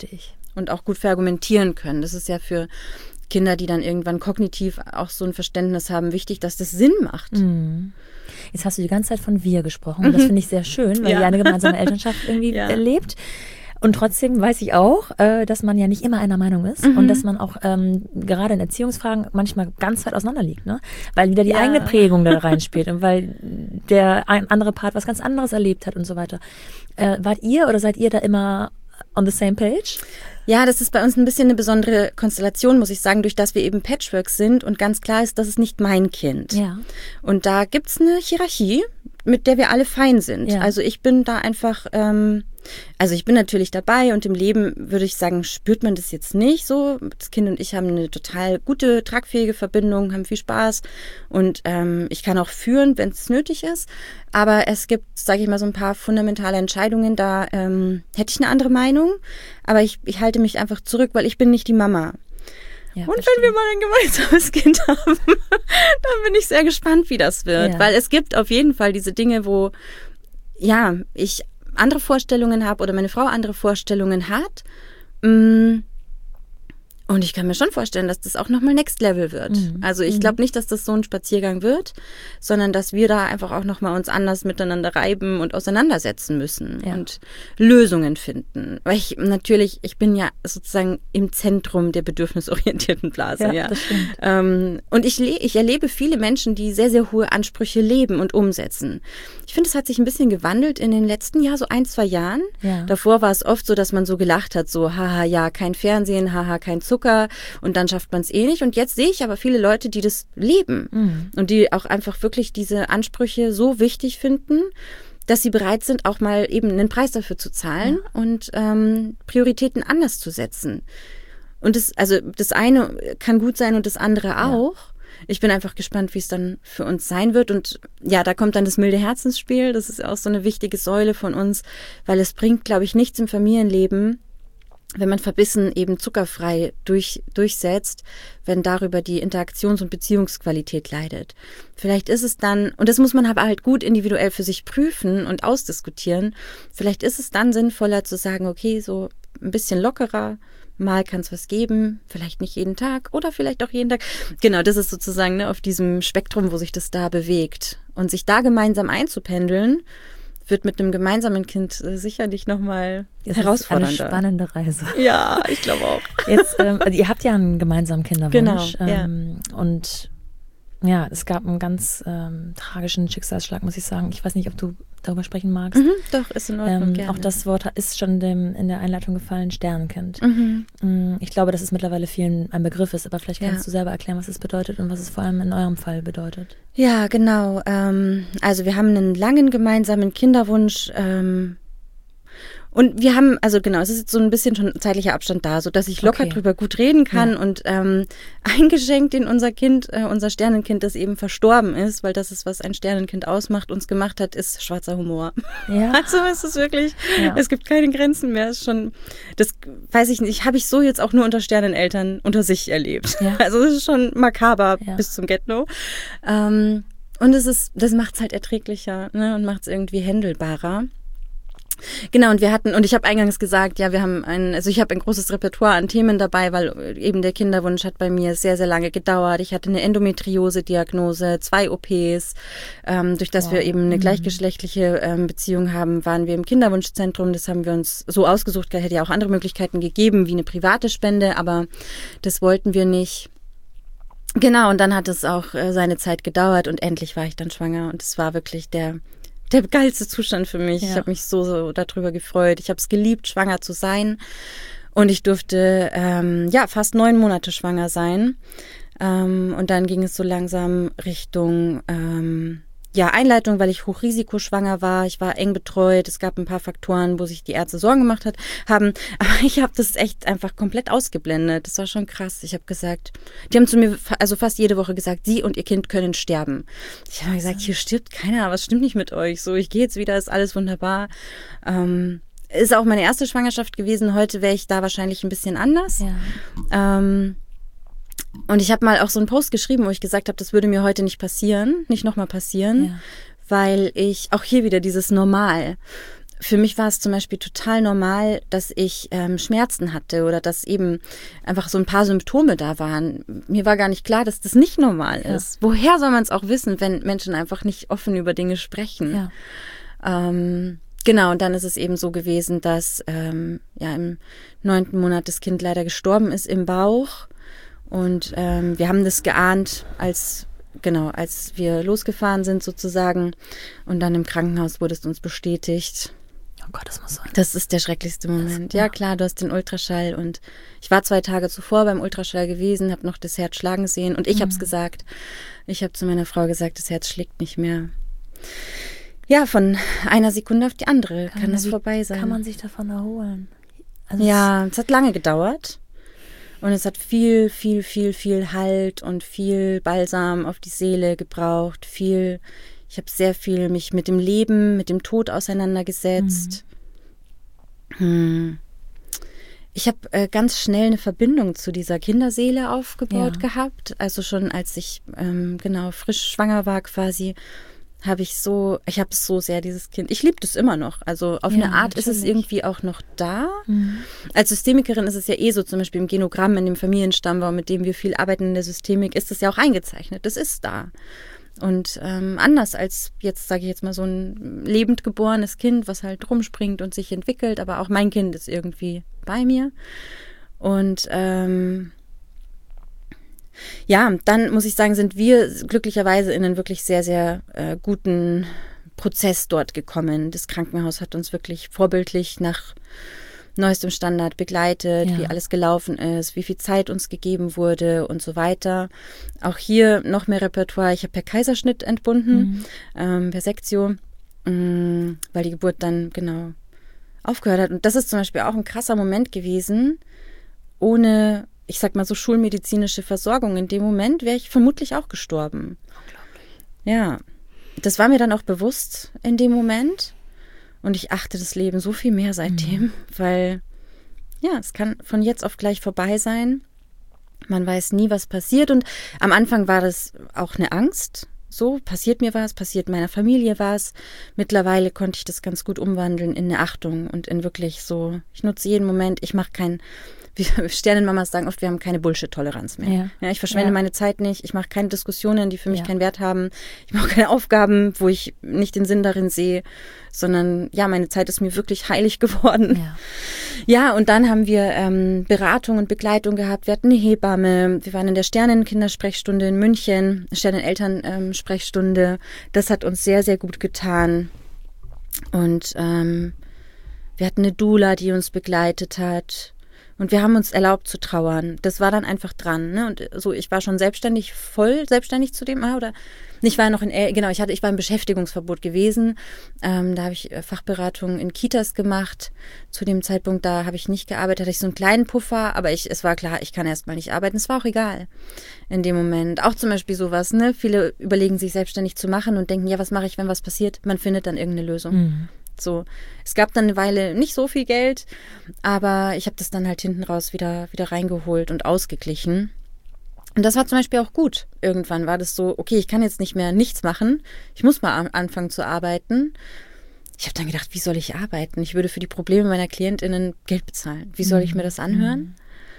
und auch gut verargumentieren können. Das ist ja für Kinder, die dann irgendwann kognitiv auch so ein Verständnis haben, wichtig, dass das Sinn macht.
Mhm. Jetzt hast du die ganze Zeit von wir gesprochen und das finde ich sehr schön, weil ja. ihr eine gemeinsame Elternschaft irgendwie ja. erlebt. Und trotzdem weiß ich auch, äh, dass man ja nicht immer einer Meinung ist mhm. und dass man auch ähm, gerade in Erziehungsfragen manchmal ganz weit auseinander liegt, ne? Weil wieder die ja. eigene Prägung da reinspielt und weil der ein andere Part was ganz anderes erlebt hat und so weiter. Äh, wart ihr oder seid ihr da immer on the same page?
Ja, das ist bei uns ein bisschen eine besondere Konstellation, muss ich sagen, durch dass wir eben Patchwork sind und ganz klar ist, das ist nicht mein Kind.
Ja.
Und da gibt's eine Hierarchie, mit der wir alle fein sind.
Ja.
Also ich bin da einfach, ähm, also ich bin natürlich dabei und im Leben würde ich sagen, spürt man das jetzt nicht so. Das Kind und ich haben eine total gute, tragfähige Verbindung, haben viel Spaß und ähm, ich kann auch führen, wenn es nötig ist. Aber es gibt, sage ich mal, so ein paar fundamentale Entscheidungen, da ähm, hätte ich eine andere Meinung. Aber ich, ich halte mich einfach zurück, weil ich bin nicht die Mama. Ja, und verstehe. Wenn wir mal ein gemeinsames Kind haben, dann bin ich sehr gespannt, wie das wird. Ja. Weil es gibt auf jeden Fall diese Dinge, wo ja ich andere Vorstellungen habe oder meine Frau andere Vorstellungen hat. Und ich kann mir schon vorstellen, dass das auch nochmal Next Level wird. Mhm. Also ich glaube nicht, dass das so ein Spaziergang wird, sondern dass wir da einfach auch nochmal uns anders miteinander reiben und auseinandersetzen müssen ja. und Lösungen finden. Weil ich natürlich, ich bin ja sozusagen im Zentrum der bedürfnisorientierten Blase. Ja, ja.
Das stimmt.
Ähm, und ich, le- ich erlebe viele Menschen, die sehr, sehr hohe Ansprüche leben und umsetzen. Ich finde, es hat sich ein bisschen gewandelt in den letzten Jahr, so ein, zwei Jahren. Ja. Davor war es oft so, dass man so gelacht hat, so haha, ja, kein Fernsehen, haha, kein Zucker. Und dann schafft man es eh nicht. Und jetzt sehe ich aber viele Leute, die das leben mhm. und die auch einfach wirklich diese Ansprüche so wichtig finden, dass sie bereit sind, auch mal eben einen Preis dafür zu zahlen ja. und ähm, Prioritäten anders zu setzen. Und das, also das eine kann gut sein und das andere auch. Ja. Ich bin einfach gespannt, wie es dann für uns sein wird. Und ja, da kommt dann das milde Herzensspiel. Das ist auch so eine wichtige Säule von uns, weil es bringt, glaube ich, nichts im Familienleben, wenn man verbissen eben zuckerfrei durch, durchsetzt, wenn darüber die Interaktions- und Beziehungsqualität leidet. Vielleicht ist es dann, und das muss man aber halt gut individuell für sich prüfen und ausdiskutieren, vielleicht ist es dann sinnvoller zu sagen, okay, so ein bisschen lockerer, mal kann es was geben, vielleicht nicht jeden Tag oder vielleicht auch jeden Tag. Genau, das ist sozusagen ne, auf diesem Spektrum, wo sich das da bewegt. Und sich da gemeinsam einzupendeln, wird mit einem gemeinsamen Kind äh, sicherlich nochmal herausfordernder.
Eine spannende Reise.
Ja, ich glaube auch.
Jetzt, ähm, also ihr habt ja einen gemeinsamen Kinderwunsch.
Genau,
ähm, ja. Und ja, es gab einen ganz ähm, tragischen Schicksalsschlag, muss ich sagen. Ich weiß nicht, ob du darüber sprechen magst.
Mhm, doch, ist in Ordnung, ähm, gerne.
Auch das Wort ist schon dem, in der Einleitung gefallen, Sternenkind.
Mhm.
Ich glaube, dass es mittlerweile vielen ein Begriff ist, aber vielleicht kannst
ja.
du selber erklären, was es bedeutet und was es vor allem in eurem Fall bedeutet.
Ja, genau. Ähm, also wir haben einen langen gemeinsamen Kinderwunsch. Ähm, und wir haben, also genau, es ist jetzt so ein bisschen schon zeitlicher Abstand da, so dass ich locker
okay.
drüber gut reden kann. Ja. Und ähm, ein Geschenk, den unser Kind, äh, unser Sternenkind, das eben verstorben ist, weil das ist, was ein Sternenkind ausmacht, uns gemacht hat, ist schwarzer Humor.
Ja.
Also es ist wirklich,
ja.
es gibt keine Grenzen mehr. Es ist schon, das weiß ich nicht, habe ich so jetzt auch nur unter Sterneneltern unter sich erlebt.
Ja.
Also es ist schon makaber
ja.
bis zum Get-No. Ähm, und es ist, das macht es halt erträglicher, ne, und macht es irgendwie händelbarer. Genau, und wir hatten, und ich habe eingangs gesagt, ja, wir haben ein, also ich habe ein großes Repertoire an Themen dabei, weil eben der Kinderwunsch hat bei mir sehr, sehr lange gedauert. Ich hatte eine Endometriose-Diagnose, zwei O Ps. Ähm, durch das wow. wir eben eine gleichgeschlechtliche ähm, Beziehung haben, waren wir im Kinderwunschzentrum. Das haben wir uns so ausgesucht, hätte ja auch andere Möglichkeiten gegeben, wie eine private Spende, aber das wollten wir nicht. Genau, und dann hat es auch äh, seine Zeit gedauert und endlich war ich dann schwanger und es war wirklich der der geilste Zustand für mich. Ja. Ich habe mich so, so darüber gefreut. Ich habe es geliebt, schwanger zu sein und ich durfte ähm, ja fast neun Monate schwanger sein ähm, und dann ging es so langsam Richtung ähm, ja Einleitung, weil ich hochrisikoschwanger war. Ich war eng betreut. Es gab ein paar Faktoren, wo sich die Ärzte Sorgen gemacht hat, haben. Aber ich habe das echt einfach komplett ausgeblendet. Das war schon krass. Ich habe gesagt, die haben zu mir also fast jede Woche gesagt, Sie und Ihr Kind können sterben. Ich habe gesagt, hier stirbt keiner. Was stimmt nicht mit euch? So, ich gehe jetzt wieder, ist alles wunderbar. Ähm, ist auch meine erste Schwangerschaft gewesen. Heute wäre ich da wahrscheinlich ein bisschen anders.
Ja.
Ähm, Und ich habe mal auch so einen Post geschrieben, wo ich gesagt habe, das würde mir heute nicht passieren, nicht nochmal passieren,
ja.
weil ich auch hier wieder dieses Normal. für mich war es zum Beispiel total normal, dass ich ähm, Schmerzen hatte oder dass eben einfach so ein paar Symptome da waren. Mir war gar nicht klar, dass das nicht normal ist. Ja. Woher soll man es auch wissen, wenn Menschen einfach nicht offen über Dinge sprechen?
Ja.
Ähm, genau, und dann ist es eben so gewesen, dass ähm, ja im neunten Monat das Kind leider gestorben ist im Bauch. Und ähm, wir haben das geahnt, als genau, als wir losgefahren sind sozusagen. Und dann im Krankenhaus wurde es uns bestätigt.
Oh Gott, das muss sein.
Das ist der schrecklichste Moment.
Das, ja.
ja klar, du hast den Ultraschall und ich war zwei Tage zuvor beim Ultraschall gewesen, habe noch das Herz schlagen sehen und ich mhm. habe es gesagt. Ich habe zu meiner Frau gesagt, das Herz schlägt nicht mehr. Ja, von einer Sekunde auf die andere kann, kann es vorbei sein.
Kann man sich davon erholen? Also
ja, es hat lange gedauert und es hat viel, viel, viel, viel Halt und viel Balsam auf die Seele gebraucht, viel... Ich habe sehr viel mich mit dem Leben, mit dem Tod auseinandergesetzt. Mhm. Ich habe äh, ganz schnell eine Verbindung zu dieser Kinderseele aufgebaut ja. gehabt. Also schon als ich ähm, genau frisch schwanger war quasi, habe ich so, ich habe so sehr dieses Kind. Ich liebe das immer noch. Also auf ja, eine Art natürlich. Ist es irgendwie auch noch da. Mhm. Als Systemikerin ist es ja eh so, zum Beispiel im Genogramm, in dem Familienstammbaum, mit dem wir viel arbeiten in der Systemik, ist das ja auch eingezeichnet. Das ist da. Und ähm, anders als jetzt, sage ich jetzt mal, so ein lebend geborenes Kind, was halt rumspringt und sich entwickelt, aber auch mein Kind ist irgendwie bei mir. Und ähm, ja, dann muss ich sagen, sind wir glücklicherweise in einen wirklich sehr, sehr äh, guten Prozess dort gekommen. Das Krankenhaus hat uns wirklich vorbildlich nach neuestem Standard begleitet, ja. wie alles gelaufen ist, wie viel Zeit uns gegeben wurde und so weiter. Auch hier noch mehr Repertoire. Ich habe per Kaiserschnitt entbunden, mhm. ähm, per Sektio, ähm, weil die Geburt dann genau aufgehört hat. Und das ist zum Beispiel auch ein krasser Moment gewesen. Ohne, ich sag mal so, schulmedizinische Versorgung in dem Moment wäre ich vermutlich auch gestorben. Unglaublich. Ja, das war mir dann auch bewusst in dem Moment. Und ich achte das Leben so viel mehr seitdem, mhm. weil ja, es kann von jetzt auf gleich vorbei sein. Man weiß nie, was passiert. Und am Anfang war das auch eine Angst. So, passiert mir was, passiert meiner Familie was. Mittlerweile konnte ich das ganz gut umwandeln in eine Achtung und in wirklich so, ich nutze jeden Moment, ich mache kein, wie Sternenmamas sagen oft, wir haben keine Bullshit-Toleranz mehr. Ja. Ja, ich verschwende ja. meine Zeit nicht, ich mache keine Diskussionen, die für mich ja. keinen Wert haben. Ich mache keine Aufgaben, wo ich nicht den Sinn darin sehe, sondern ja, meine Zeit ist mir wirklich heilig geworden. Ja, ja und dann haben wir ähm, Beratung und Begleitung gehabt. Wir hatten eine Hebamme, wir waren in der Sternenkindersprechstunde in München, Sternenelternsprechstunde. Das hat uns sehr, sehr gut getan. Und ähm, wir hatten eine Doula, die uns begleitet hat. Und wir haben uns erlaubt zu trauern. Das war dann einfach dran. Ne? Und so, ich war schon selbstständig, voll selbstständig zu dem, oder? Ich war noch in, genau, ich hatte, ich war im Beschäftigungsverbot gewesen. Ähm, da habe ich Fachberatungen in Kitas gemacht. Zu dem Zeitpunkt, da habe ich nicht gearbeitet, hatte ich so einen kleinen Puffer, aber ich, es war klar, ich kann erstmal nicht arbeiten. Es war auch egal in dem Moment. Auch zum Beispiel sowas, ne? Viele überlegen sich selbstständig zu machen und denken, ja, was mache ich, wenn was passiert? Man findet dann irgendeine Lösung. Mhm. So, es gab dann eine Weile nicht so viel Geld, aber ich habe das dann halt hinten raus wieder, wieder reingeholt und ausgeglichen. Und das war zum Beispiel auch gut. Irgendwann war das so, okay, ich kann jetzt nicht mehr nichts machen. Ich muss mal anfangen zu arbeiten. Ich habe dann gedacht, wie soll ich arbeiten? Ich würde für die Probleme meiner KlientInnen Geld bezahlen. Wie soll ich mir das anhören?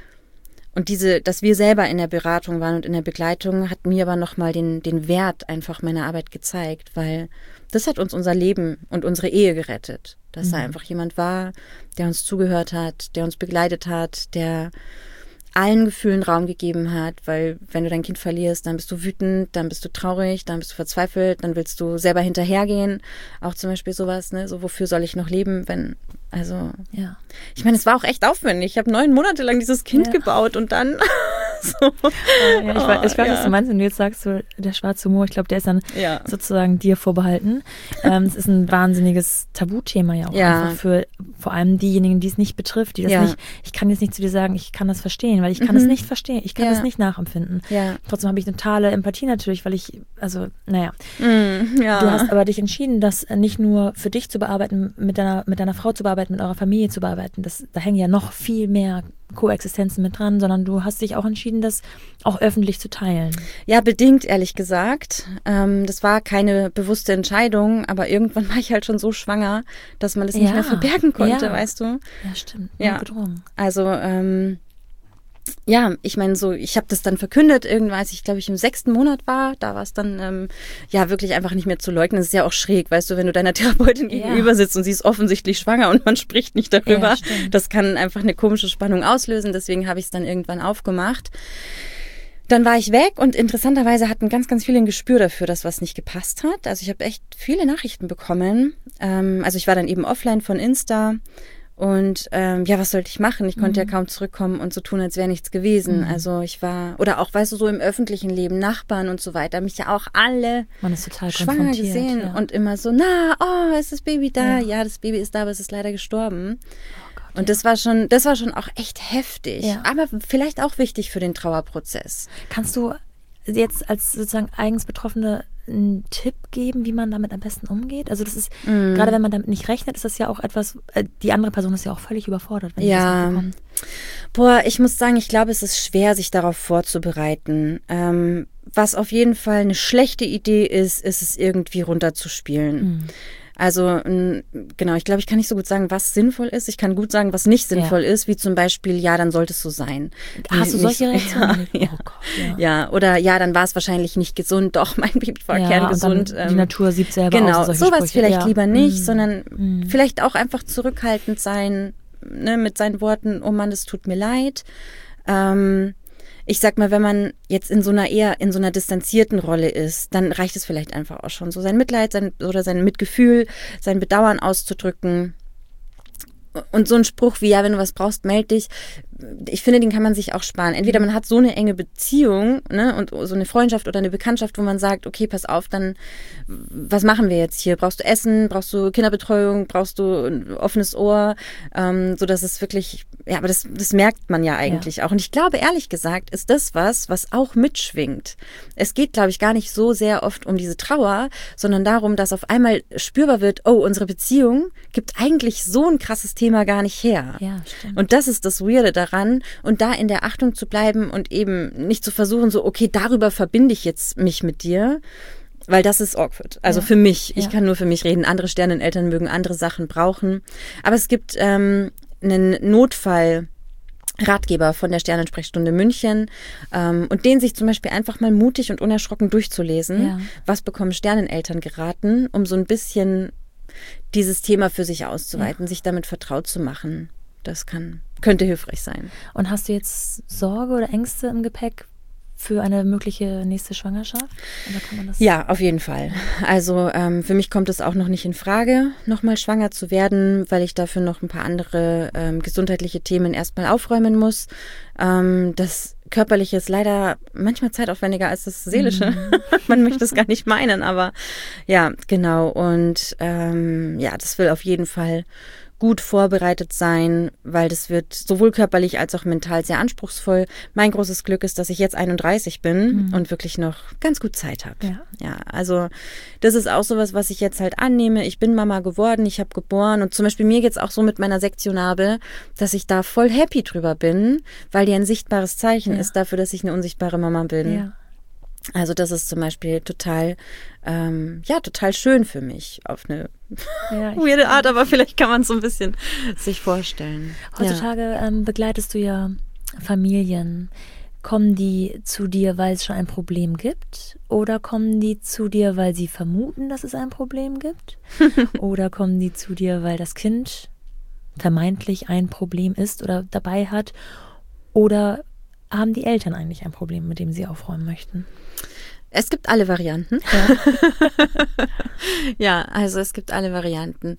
Und diese, dass wir selber in der Beratung waren und in der Begleitung, hat mir aber nochmal den, den Wert einfach meiner Arbeit gezeigt, weil das hat uns unser Leben und unsere Ehe gerettet. Dass mhm. da einfach jemand war, der uns zugehört hat, der uns begleitet hat, der allen Gefühlen Raum gegeben hat, weil wenn du dein Kind verlierst, dann bist du wütend, dann bist du traurig, dann bist du verzweifelt, dann willst du selber hinterhergehen. Auch zum Beispiel sowas, ne, so wofür soll ich noch leben, wenn, also,
ja.
Ich meine, es war auch echt aufwendig. Ich habe neun Monate lang dieses Kind ja. gebaut und dann so.
Ja, ich weiß, ich weiß ja. was du meinst, wenn du jetzt sagst, so, der schwarze Humor, ich glaube, der ist dann ja. sozusagen dir vorbehalten. Ähm, es ist ein wahnsinniges Tabuthema ja auch
ja.
einfach für vor allem diejenigen, die es nicht betrifft, die das
ja.
nicht, ich kann jetzt nicht zu dir sagen, ich kann das verstehen, weil ich kann es mhm. nicht verstehen, ich kann es
ja.
nicht nachempfinden.
Ja.
Trotzdem habe ich eine totale Empathie natürlich, weil ich, also, naja.
Mhm, ja.
Du hast aber dich entschieden, das nicht nur für dich zu bearbeiten, mit deiner, mit deiner Frau zu bearbeiten, mit eurer Familie zu bearbeiten. Das, da hängen ja noch viel mehr Koexistenzen mit dran, sondern du hast dich auch entschieden, das auch öffentlich zu teilen.
Ja, bedingt, ehrlich gesagt. Ähm, das war keine bewusste Entscheidung, aber irgendwann war ich halt schon so schwanger, dass man das
Ja.
nicht mehr verbergen konnte,
Ja.
weißt du?
Ja, stimmt.
Ja.
Notgedrungen.
Also, ähm, ja, ich meine, so, ich habe das dann verkündet, irgendwann, als ich, glaube ich, im sechsten Monat war, da war es dann, ähm, ja, wirklich einfach nicht mehr zu leugnen. Das ist ja auch schräg, weißt du, wenn du deiner Therapeutin
Ja.
gegenüber sitzt und sie ist offensichtlich schwanger und man spricht nicht darüber.
Ja, stimmt.
Das kann einfach eine komische Spannung auslösen, deswegen habe ich es dann irgendwann aufgemacht. Dann war ich weg und interessanterweise hatten ganz, ganz viele ein Gespür dafür, dass was nicht gepasst hat. Also ich habe echt viele Nachrichten bekommen. Ähm, also ich war dann eben offline von Insta. Und ähm, ja, was sollte ich machen? Ich konnte
Mhm.
ja kaum zurückkommen und so tun, als wäre nichts gewesen.
Mhm.
Also ich war, oder auch, weißt du, so im öffentlichen Leben, Nachbarn und so weiter, mich ja auch alle
Man ist total
schwanger
konfrontiert.
gesehen
ja.
und immer so, na, oh, ist das Baby da?
Ja.
Ja, das Baby ist da, aber es ist leider gestorben.
Oh Gott,
Und
ja.
das war schon, das war schon auch echt heftig,
Ja.
aber vielleicht auch wichtig für den Trauerprozess.
Kannst du jetzt als sozusagen eigens Betroffene einen Tipp geben, wie man damit am besten umgeht? Also das ist,
Mhm.
gerade wenn man damit nicht rechnet, ist das ja auch etwas, äh, die andere Person ist ja auch völlig überfordert, wenn
Ja.
die das nicht bekommt.
Boah, ich muss sagen, ich glaube, es ist schwer, sich darauf vorzubereiten. Ähm, was auf jeden Fall eine schlechte Idee ist, ist es irgendwie runterzuspielen.
Mhm.
Also n- genau, ich glaube, ich kann nicht so gut sagen, was sinnvoll ist. Ich kann gut sagen, was nicht sinnvoll ist, wie zum Beispiel, ja, dann sollte es so sein.
Hast du
Nicht-
solche Reaktionen?
Ja, ja.
Oh Gott, ja.
Ja, oder ja, dann war es wahrscheinlich nicht gesund. Doch, mein Baby war
Ja,
kerngesund.
und dann die
ähm,
Natur sieht selber
Genau,
aus. solche
sowas
Sprüche.
vielleicht
Ja.
lieber nicht,
Mhm.
sondern
Mhm.
vielleicht auch einfach zurückhaltend sein, ne, mit seinen Worten, oh Mann, das tut mir leid. Ähm, ich sag mal, wenn man jetzt in so einer eher in so einer distanzierten Rolle ist, dann reicht es vielleicht einfach auch schon, so sein Mitleid sein, oder sein Mitgefühl, sein Bedauern auszudrücken. Und so ein Spruch wie, ja, wenn du was brauchst, meld dich. Ich finde, den kann man sich auch sparen. Entweder man hat so eine enge Beziehung, ne, und so eine Freundschaft oder eine Bekanntschaft, wo man sagt, okay, pass auf, dann, was machen wir jetzt hier? Brauchst du Essen? Brauchst du Kinderbetreuung? Brauchst du ein offenes Ohr? Ähm, so dass es wirklich, ja, aber das, das merkt man ja eigentlich ja. auch. Und ich glaube, ehrlich gesagt, ist das was, was auch mitschwingt. Es geht, glaube ich, gar nicht so sehr oft um diese Trauer, sondern darum, dass auf einmal spürbar wird, oh, unsere Beziehung gibt eigentlich so ein krasses Thema gar nicht her.
Ja, stimmt.
Und das ist das Weirde daran. Und da in der Achtung zu bleiben und eben nicht zu versuchen, so, okay, darüber verbinde ich jetzt mich mit dir, weil das ist awkward. Also
ja.
für mich, ich
ja.
kann nur für mich reden. Andere Sterneneltern mögen andere Sachen brauchen. Aber es gibt ähm, einen Notfall, Ratgeber von der Sternensprechstunde München ähm, und den sich zum Beispiel einfach mal mutig und unerschrocken durchzulesen.
Ja.
Was bekommen Sterneneltern geraten, um so ein bisschen dieses Thema für sich auszuweiten, ja. sich damit vertraut zu machen. Das kann, könnte hilfreich sein.
Und hast du jetzt Sorge oder Ängste im Gepäck für eine mögliche nächste Schwangerschaft? Oder kann man das
ja, auf jeden Fall. Also ähm, für mich kommt es auch noch nicht in Frage, nochmal schwanger zu werden, weil ich dafür noch ein paar andere ähm, gesundheitliche Themen erstmal aufräumen muss. Ähm, das Körperliche ist leider manchmal zeitaufwendiger als das Seelische. Mhm. Man möchte es gar nicht meinen, aber ja, genau. Und ähm, ja, das will auf jeden Fall gut vorbereitet sein, weil das wird sowohl körperlich als auch mental sehr anspruchsvoll. Mein großes Glück ist, dass ich jetzt einunddreißig bin mhm. und wirklich noch ganz gut Zeit habe.
Ja.
ja, also das ist auch sowas, was ich jetzt halt annehme. Ich bin Mama geworden, ich habe geboren und zum Beispiel mir geht's auch so mit meiner Sektionnarbe, dass ich da voll happy drüber bin, weil die ein sichtbares Zeichen ja. ist dafür, dass ich eine unsichtbare Mama bin.
Ja.
Also das ist zum Beispiel total, ähm, ja, total schön für mich auf eine ja, weirde Art, aber vielleicht kann man es so ein bisschen sich vorstellen.
Heutzutage ja. ähm, begleitest du ja Familien. Kommen die zu dir, weil es schon ein Problem gibt? Oder kommen die zu dir, weil sie vermuten, dass es ein Problem gibt? Oder kommen die zu dir, weil das Kind vermeintlich ein Problem ist oder dabei hat? Oder haben die Eltern eigentlich ein Problem, mit dem sie aufräumen möchten?
Es gibt alle Varianten. Ja, ja, also es gibt alle Varianten.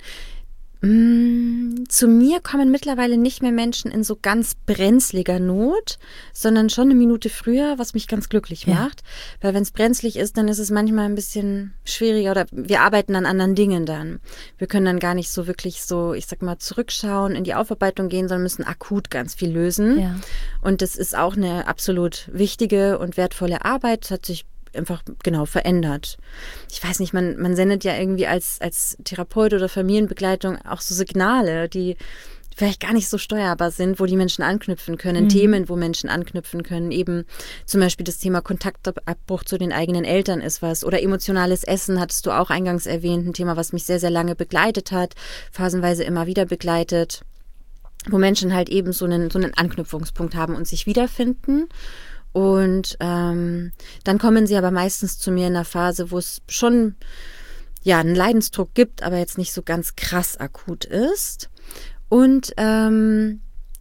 Mm, zu mir kommen mittlerweile nicht mehr Menschen in so ganz brenzliger Not, sondern schon eine Minute früher, was mich ganz glücklich
ja.
macht. Weil wenn es brenzlig ist, dann ist es manchmal ein bisschen schwieriger oder wir arbeiten an anderen Dingen dann. Wir können dann gar nicht so wirklich so, ich sag mal, zurückschauen, in die Aufarbeitung gehen, sondern müssen akut ganz viel lösen.
Ja.
Und das ist auch eine absolut wichtige und wertvolle Arbeit. Das hat sich einfach genau verändert. Ich weiß nicht, man, man sendet ja irgendwie als, als Therapeut oder Familienbegleitung auch so Signale, die vielleicht gar nicht so steuerbar sind, wo die Menschen anknüpfen können, mhm. Themen, wo Menschen anknüpfen können, eben zum Beispiel das Thema Kontaktabbruch zu den eigenen Eltern ist was oder emotionales Essen, hattest du auch eingangs erwähnt, ein Thema, was mich sehr, sehr lange begleitet hat, phasenweise immer wieder begleitet, wo Menschen halt eben so einen, so einen Anknüpfungspunkt haben und sich wiederfinden. Und ähm, dann kommen sie aber meistens zu mir in einer Phase, wo es schon ja einen Leidensdruck gibt, aber jetzt nicht so ganz krass akut ist. Und ähm,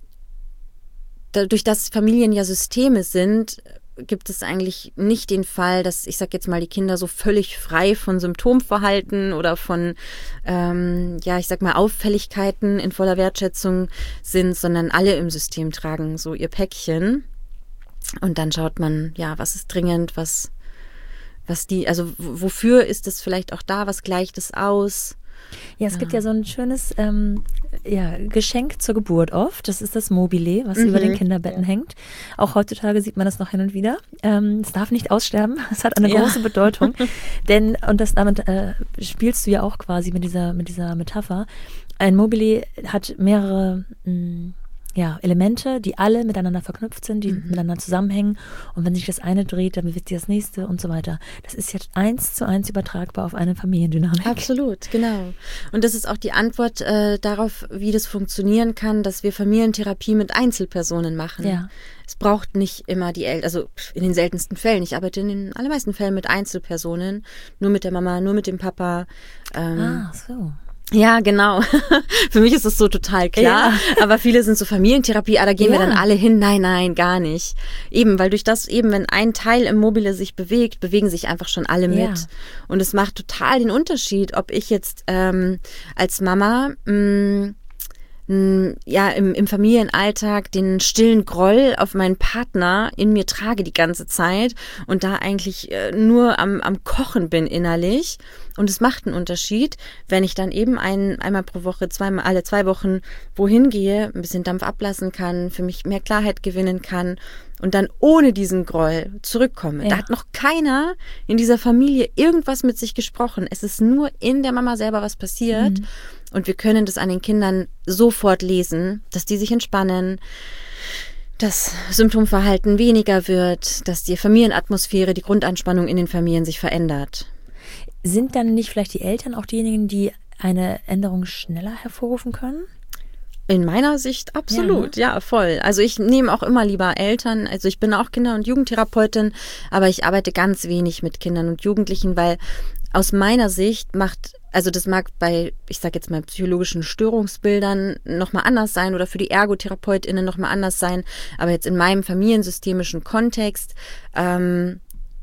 dadurch, dass Familien ja Systeme sind, gibt es eigentlich nicht den Fall, dass, ich sag jetzt mal, die Kinder so völlig frei von Symptomverhalten oder von, ähm, ja, ich sag mal, Auffälligkeiten in voller Wertschätzung sind, sondern alle im System tragen so ihr Päckchen. Und dann schaut man, ja, was ist dringend, was, was die, also wofür ist es vielleicht auch da, was gleicht es aus?
Ja, es ja. gibt ja so ein schönes ähm, ja, Geschenk zur Geburt oft. Das ist das Mobile, was mhm. über den Kinderbetten ja. hängt. Auch heutzutage sieht man das noch hin und wieder. Ähm, es darf nicht aussterben. Es hat eine ja. große Bedeutung. Denn, und das damit äh, spielst du ja auch quasi mit dieser, mit dieser Metapher. Ein Mobile hat mehrere mh, ja, Elemente, die alle miteinander verknüpft sind, die mhm. miteinander zusammenhängen. Und wenn sich das eine dreht, dann bewegt sich das nächste und so weiter. Das ist jetzt eins zu eins übertragbar auf eine Familiendynamik.
Absolut, genau. Und das ist auch die Antwort äh, darauf, wie das funktionieren kann, dass wir Familientherapie mit Einzelpersonen machen. Ja. Es braucht nicht immer die Eltern, also in den seltensten Fällen. Ich arbeite in den allermeisten Fällen mit Einzelpersonen, nur mit der Mama, nur mit dem Papa. Ähm,
ah, so.
Ja, genau. Für mich ist das so total klar. Ja. Aber viele sind so Familientherapie, ah, da gehen ja. wir dann alle hin. Nein, nein, gar nicht. Eben, weil durch das eben, wenn ein Teil im Mobile sich bewegt, bewegen sich einfach schon alle mit. Ja. Und es macht total den Unterschied, ob ich jetzt ähm, als Mama mh, ja, im, im Familienalltag den stillen Groll auf meinen Partner in mir trage die ganze Zeit und da eigentlich äh, nur am, am Kochen bin innerlich. Und es macht einen Unterschied, wenn ich dann eben ein, einmal pro Woche, zweimal alle zwei Wochen wohin gehe, ein bisschen Dampf ablassen kann, für mich mehr Klarheit gewinnen kann und dann ohne diesen Groll zurückkomme. Ja. Da hat noch keiner in dieser Familie irgendwas mit sich gesprochen. Es ist nur in der Mama selber was passiert. Mhm. Und wir können das an den Kindern sofort lesen, dass die sich entspannen, dass Symptomverhalten weniger wird, dass die Familienatmosphäre, die Grundanspannung in den Familien sich verändert.
Sind dann nicht vielleicht die Eltern auch diejenigen, die eine Änderung schneller hervorrufen können?
In meiner Sicht absolut, ja, ja, voll. Also ich nehme auch immer lieber Eltern, also ich bin auch Kinder- und Jugendtherapeutin, aber ich arbeite ganz wenig mit Kindern und Jugendlichen, weil aus meiner Sicht macht, also das mag bei, ich sage jetzt mal, psychologischen Störungsbildern nochmal anders sein oder für die ErgotherapeutInnen nochmal anders sein, aber jetzt in meinem familiensystemischen Kontext ähm,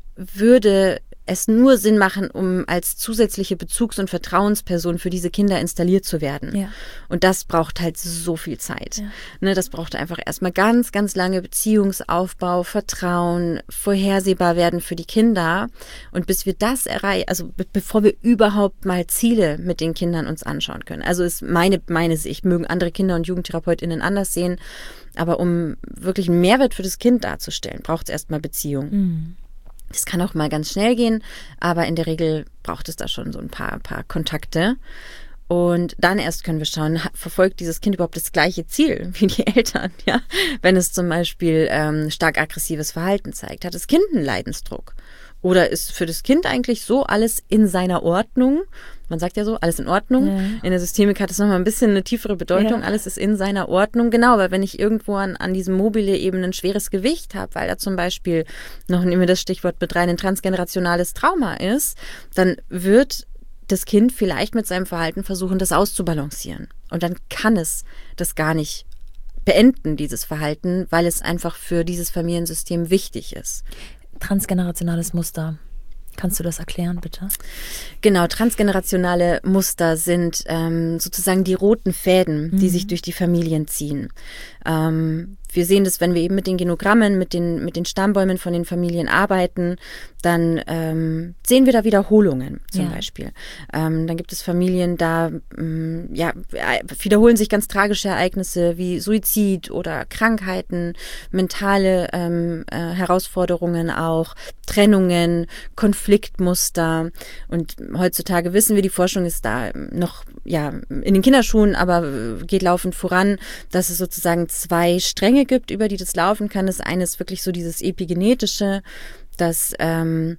würde es nur Sinn machen, um als zusätzliche Bezugs- und Vertrauensperson für diese Kinder installiert zu werden. Ja. Und das braucht halt so viel Zeit. Ja. Ne, das braucht einfach erstmal ganz, ganz lange Beziehungsaufbau, Vertrauen, vorhersehbar werden für die Kinder. Und bis wir das erreichen, also be- bevor wir überhaupt mal Ziele mit den Kindern uns anschauen können. Also ist meine, meine Sicht, mögen andere Kinder- und JugendtherapeutInnen anders sehen, aber um wirklich einen Mehrwert für das Kind darzustellen, braucht es erstmal Beziehung. Mhm. Das kann auch mal ganz schnell gehen, aber in der Regel braucht es da schon so ein paar, paar Kontakte. Und dann erst können wir schauen, verfolgt dieses Kind überhaupt das gleiche Ziel wie die Eltern? Ja, wenn es zum Beispiel ähm, stark aggressives Verhalten zeigt, hat das Kind einen Leidensdruck? Oder ist für das Kind eigentlich so alles in seiner Ordnung? Man sagt ja so, alles in Ordnung. Ja. In der Systemik hat das nochmal ein bisschen eine tiefere Bedeutung. Ja. Alles ist in seiner Ordnung. Genau, weil wenn ich irgendwo an, an diesem Mobile eben ein schweres Gewicht habe, weil da zum Beispiel, noch nehmen wir das Stichwort mit rein, ein transgenerationales Trauma ist, dann wird das Kind vielleicht mit seinem Verhalten versuchen, das auszubalancieren. Und dann kann es das gar nicht beenden, dieses Verhalten, weil es einfach für dieses Familiensystem wichtig ist.
Transgenerationales Muster. Kannst du das erklären, bitte?
Genau, transgenerationale Muster sind ähm, sozusagen die roten Fäden, die mhm. sich durch die Familien ziehen. Ähm, wir sehen das, wenn wir eben mit den Genogrammen, mit den, mit den Stammbäumen von den Familien arbeiten, dann ähm, sehen wir da Wiederholungen zum ja. Beispiel. Ähm, dann gibt es Familien, da ähm, ja, wiederholen sich ganz tragische Ereignisse wie Suizid oder Krankheiten, mentale ähm, äh, Herausforderungen auch, Trennungen, Konfliktmuster. Und heutzutage wissen wir, die Forschung ist da noch ja in den Kinderschuhen, aber geht laufend voran, dass es sozusagen zwei Stränge gibt, über die das laufen kann. Das eine ist wirklich so dieses epigenetische, das ähm,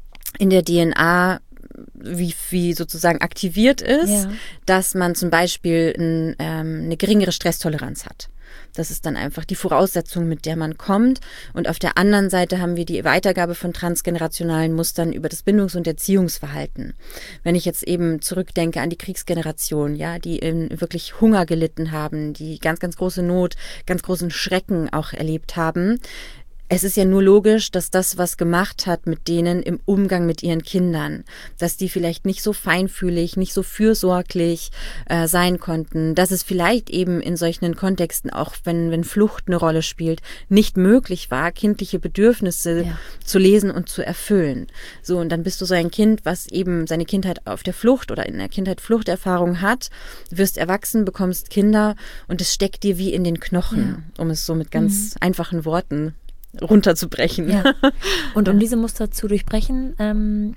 in der D N A wie, wie sozusagen aktiviert ist, ja. dass man zum Beispiel ein, ähm, eine geringere Stresstoleranz hat. Das ist dann einfach die Voraussetzung, mit der man kommt. Und auf der anderen Seite haben wir die Weitergabe von transgenerationalen Mustern über das Bindungs- und Erziehungsverhalten. Wenn ich jetzt eben zurückdenke an die Kriegsgeneration, ja, die in wirklich Hunger gelitten haben, die ganz, ganz große Not, ganz großen Schrecken auch erlebt haben. Es ist ja nur logisch, dass das, was gemacht hat mit denen im Umgang mit ihren Kindern, dass die vielleicht nicht so feinfühlig, nicht so fürsorglich äh, sein konnten, dass es vielleicht eben in solchen Kontexten, auch wenn, wenn Flucht eine Rolle spielt, nicht möglich war, kindliche Bedürfnisse ja. zu lesen und zu erfüllen. So, und dann bist du so ein Kind, was eben seine Kindheit auf der Flucht oder in der Kindheit Fluchterfahrung hat, wirst erwachsen, bekommst Kinder und es steckt dir wie in den Knochen, ja. um es so mit ganz mhm. einfachen Worten runterzubrechen.
Ja. Und um diese Muster zu durchbrechen, ähm,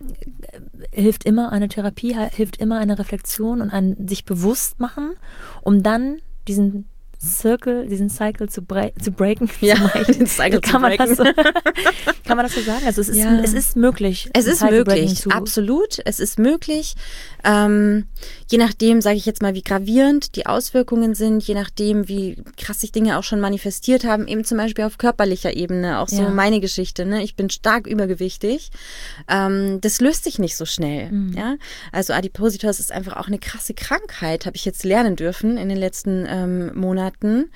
hilft immer eine Therapie, hilft immer eine Reflexion und ein sich bewusst machen, um dann diesen Circle, diesen Cycle zu, bre- zu breaken.
Ja,
zu
den Cycle
kann
zu
man
breaken.
Das so, kann man das so sagen? Also es ist,
ja.
es ist möglich.
Es ist möglich, absolut. Es ist möglich. Ähm, je nachdem, sage ich jetzt mal, wie gravierend die Auswirkungen sind, je nachdem, wie krass sich Dinge auch schon manifestiert haben, eben zum Beispiel auf körperlicher Ebene, auch so ja. meine Geschichte. Ne? Ich bin stark übergewichtig. Ähm, das löst sich nicht so schnell. Mhm. Ja? Also Adipositas ist einfach auch eine krasse Krankheit, habe ich jetzt lernen dürfen in den letzten ähm, Monaten.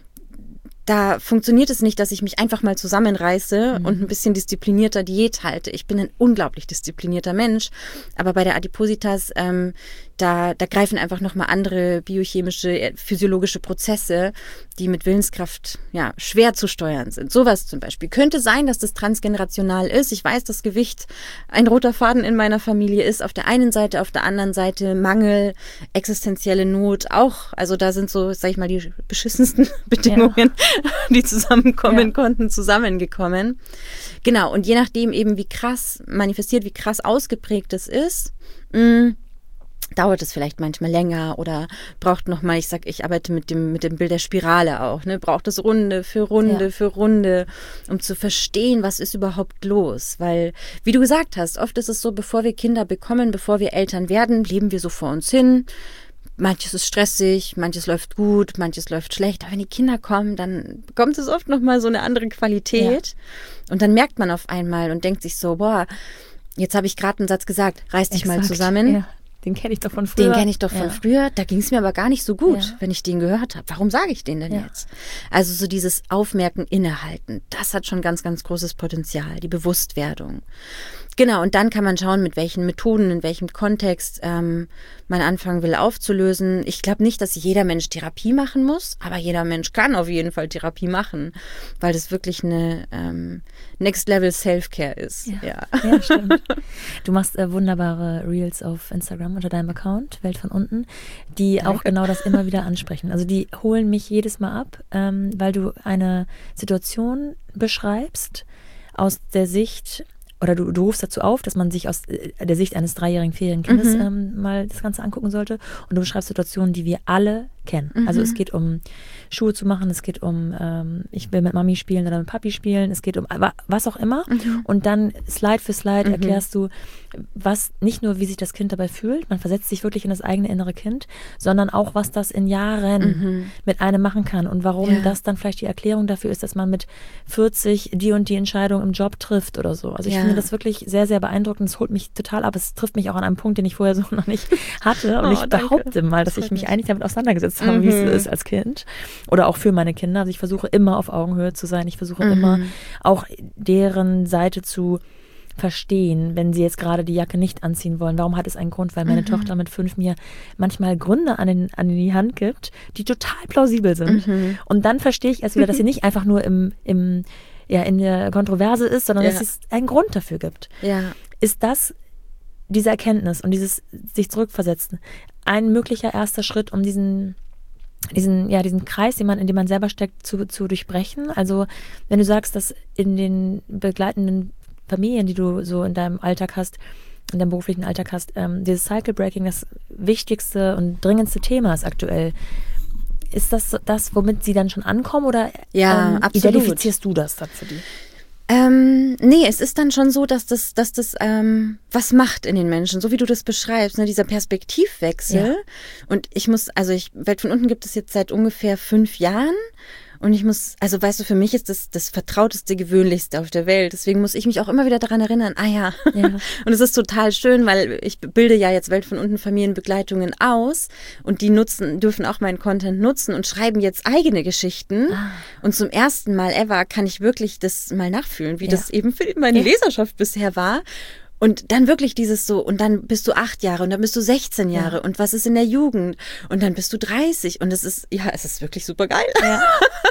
Da funktioniert es nicht, dass ich mich einfach mal zusammenreiße mhm. und ein bisschen disziplinierter Diät halte. Ich bin ein unglaublich disziplinierter Mensch, aber bei der Adipositas, ähm, da, da greifen einfach nochmal andere biochemische, physiologische Prozesse, die mit Willenskraft ja schwer zu steuern sind. Sowas zum Beispiel. Könnte sein, dass das transgenerational ist. Ich weiß, dass Gewicht ein roter Faden in meiner Familie ist. Auf der einen Seite, auf der anderen Seite Mangel, existenzielle Not auch. Also da sind so, sag ich mal, die beschissensten Bedingungen, ja. die zusammenkommen ja. konnten, zusammengekommen. Genau, und je nachdem eben, wie krass manifestiert, wie krass ausgeprägt es ist, mh, dauert es vielleicht manchmal länger oder braucht nochmal, ich sag, ich arbeite mit dem, mit dem Bild der Spirale auch, ne, braucht es Runde für Runde ja. für Runde, um zu verstehen, was ist überhaupt los, weil, wie du gesagt hast, oft ist es so, bevor wir Kinder bekommen, bevor wir Eltern werden, leben wir so vor uns hin. Manches ist stressig, manches läuft gut, manches läuft schlecht. Aber wenn die Kinder kommen, dann bekommt es oft nochmal so eine andere Qualität. Ja. Und dann merkt man auf einmal und denkt sich so, boah, jetzt habe ich gerade einen Satz gesagt, reiß dich Exakt. mal zusammen.
Ja. Den kenne ich doch von früher.
Den kenne ich doch von ja. früher. Da ging es mir aber gar nicht so gut,
ja.
wenn ich den gehört habe. Warum sage ich den denn ja. jetzt? Also so dieses Aufmerken, Innehalten, das hat schon ganz, ganz großes Potenzial, die Bewusstwerdung. Genau, und dann kann man schauen, mit welchen Methoden, in welchem Kontext ähm, man anfangen will aufzulösen. Ich glaube nicht, dass jeder Mensch Therapie machen muss, aber jeder Mensch kann auf jeden Fall Therapie machen, weil das wirklich eine ähm, Next-Level Self-Care ist.
Ja,
ja.
ja stimmt. Du machst äh, wunderbare Reels auf Instagram unter deinem Account, Welt von unten, die Danke. auch genau das immer wieder ansprechen. Also die holen mich jedes Mal ab, ähm, weil du eine Situation beschreibst aus der Sicht, oder du, du rufst dazu auf, dass man sich aus der Sicht eines dreijährigen, vierjährigen Kindes mhm. ähm, mal das Ganze angucken sollte. Und du beschreibst Situationen, die wir alle kennen. Mhm. Also es geht um Schuhe zu machen, es geht um, ähm, ich will mit Mami spielen oder mit Papi spielen, es geht um was auch immer. Mhm. Und dann Slide für Slide mhm. erklärst du, was nicht nur, wie sich das Kind dabei fühlt, man versetzt sich wirklich in das eigene innere Kind, sondern auch, was das in Jahren mhm. mit einem machen kann und warum ja. das dann vielleicht die Erklärung dafür ist, dass man mit vierzig die und die Entscheidung im Job trifft oder so. Also ich ja. finde das wirklich sehr, sehr beeindruckend. Es holt mich total ab. Es trifft mich auch an einem Punkt, den ich vorher so noch nicht hatte. Und
oh,
ich behaupte
danke.
mal, dass
das
ich mich
mich.
eigentlich damit auseinandergesetzt habe, mhm. wie es ist als Kind. Oder auch für meine Kinder. Also ich versuche immer auf Augenhöhe zu sein. Ich versuche mhm. immer auch deren Seite zu verstehen, wenn sie jetzt gerade die Jacke nicht anziehen wollen. Warum hat es einen Grund? Weil meine mhm. Tochter mit fünf mir manchmal Gründe an, den, an die Hand gibt, die total plausibel sind. Mhm. Und dann verstehe ich erst wieder, dass sie nicht einfach nur im, im, ja, in der Kontroverse ist, sondern ja. dass es einen Grund dafür gibt.
Ja.
Ist das, diese Erkenntnis und dieses sich zurückversetzen, ein möglicher erster Schritt, um diesen diesen, ja, diesen Kreis, den man, in dem man selber steckt, zu, zu durchbrechen? Also wenn du sagst, dass in den begleitenden Familien, die du so in deinem Alltag hast, in deinem beruflichen Alltag hast, ähm, dieses Cycle Breaking das wichtigste und dringendste Thema ist aktuell. Ist das das, womit sie dann schon ankommen oder
ja,
ähm, identifizierst du das dann für die?
Ähm, nee, es ist dann schon so, dass das, dass das ähm, was macht in den Menschen, so wie du das beschreibst, ne, dieser Perspektivwechsel. Ja. Und ich muss, also ich, Welt von unten gibt es jetzt seit ungefähr fünf Jahren. Und ich muss, also weißt du, für mich ist das das vertrauteste, gewöhnlichste auf der Welt. Deswegen muss ich mich auch immer wieder daran erinnern, ah ja. ja. Und es ist total schön, weil ich bilde ja jetzt Welt von unten Familienbegleitungen aus und die nutzen, dürfen auch meinen Content nutzen und schreiben jetzt eigene Geschichten. Ah. Und zum ersten Mal ever kann ich wirklich das mal nachfühlen, wie ja. das eben für meine ja. Leserschaft bisher war. Und dann wirklich dieses so, und dann bist du acht Jahre und dann bist du sechzehn Jahre ja. und was ist in der Jugend? Und dann bist du dreißig und es ist, ja, es ist wirklich super geil. Ja.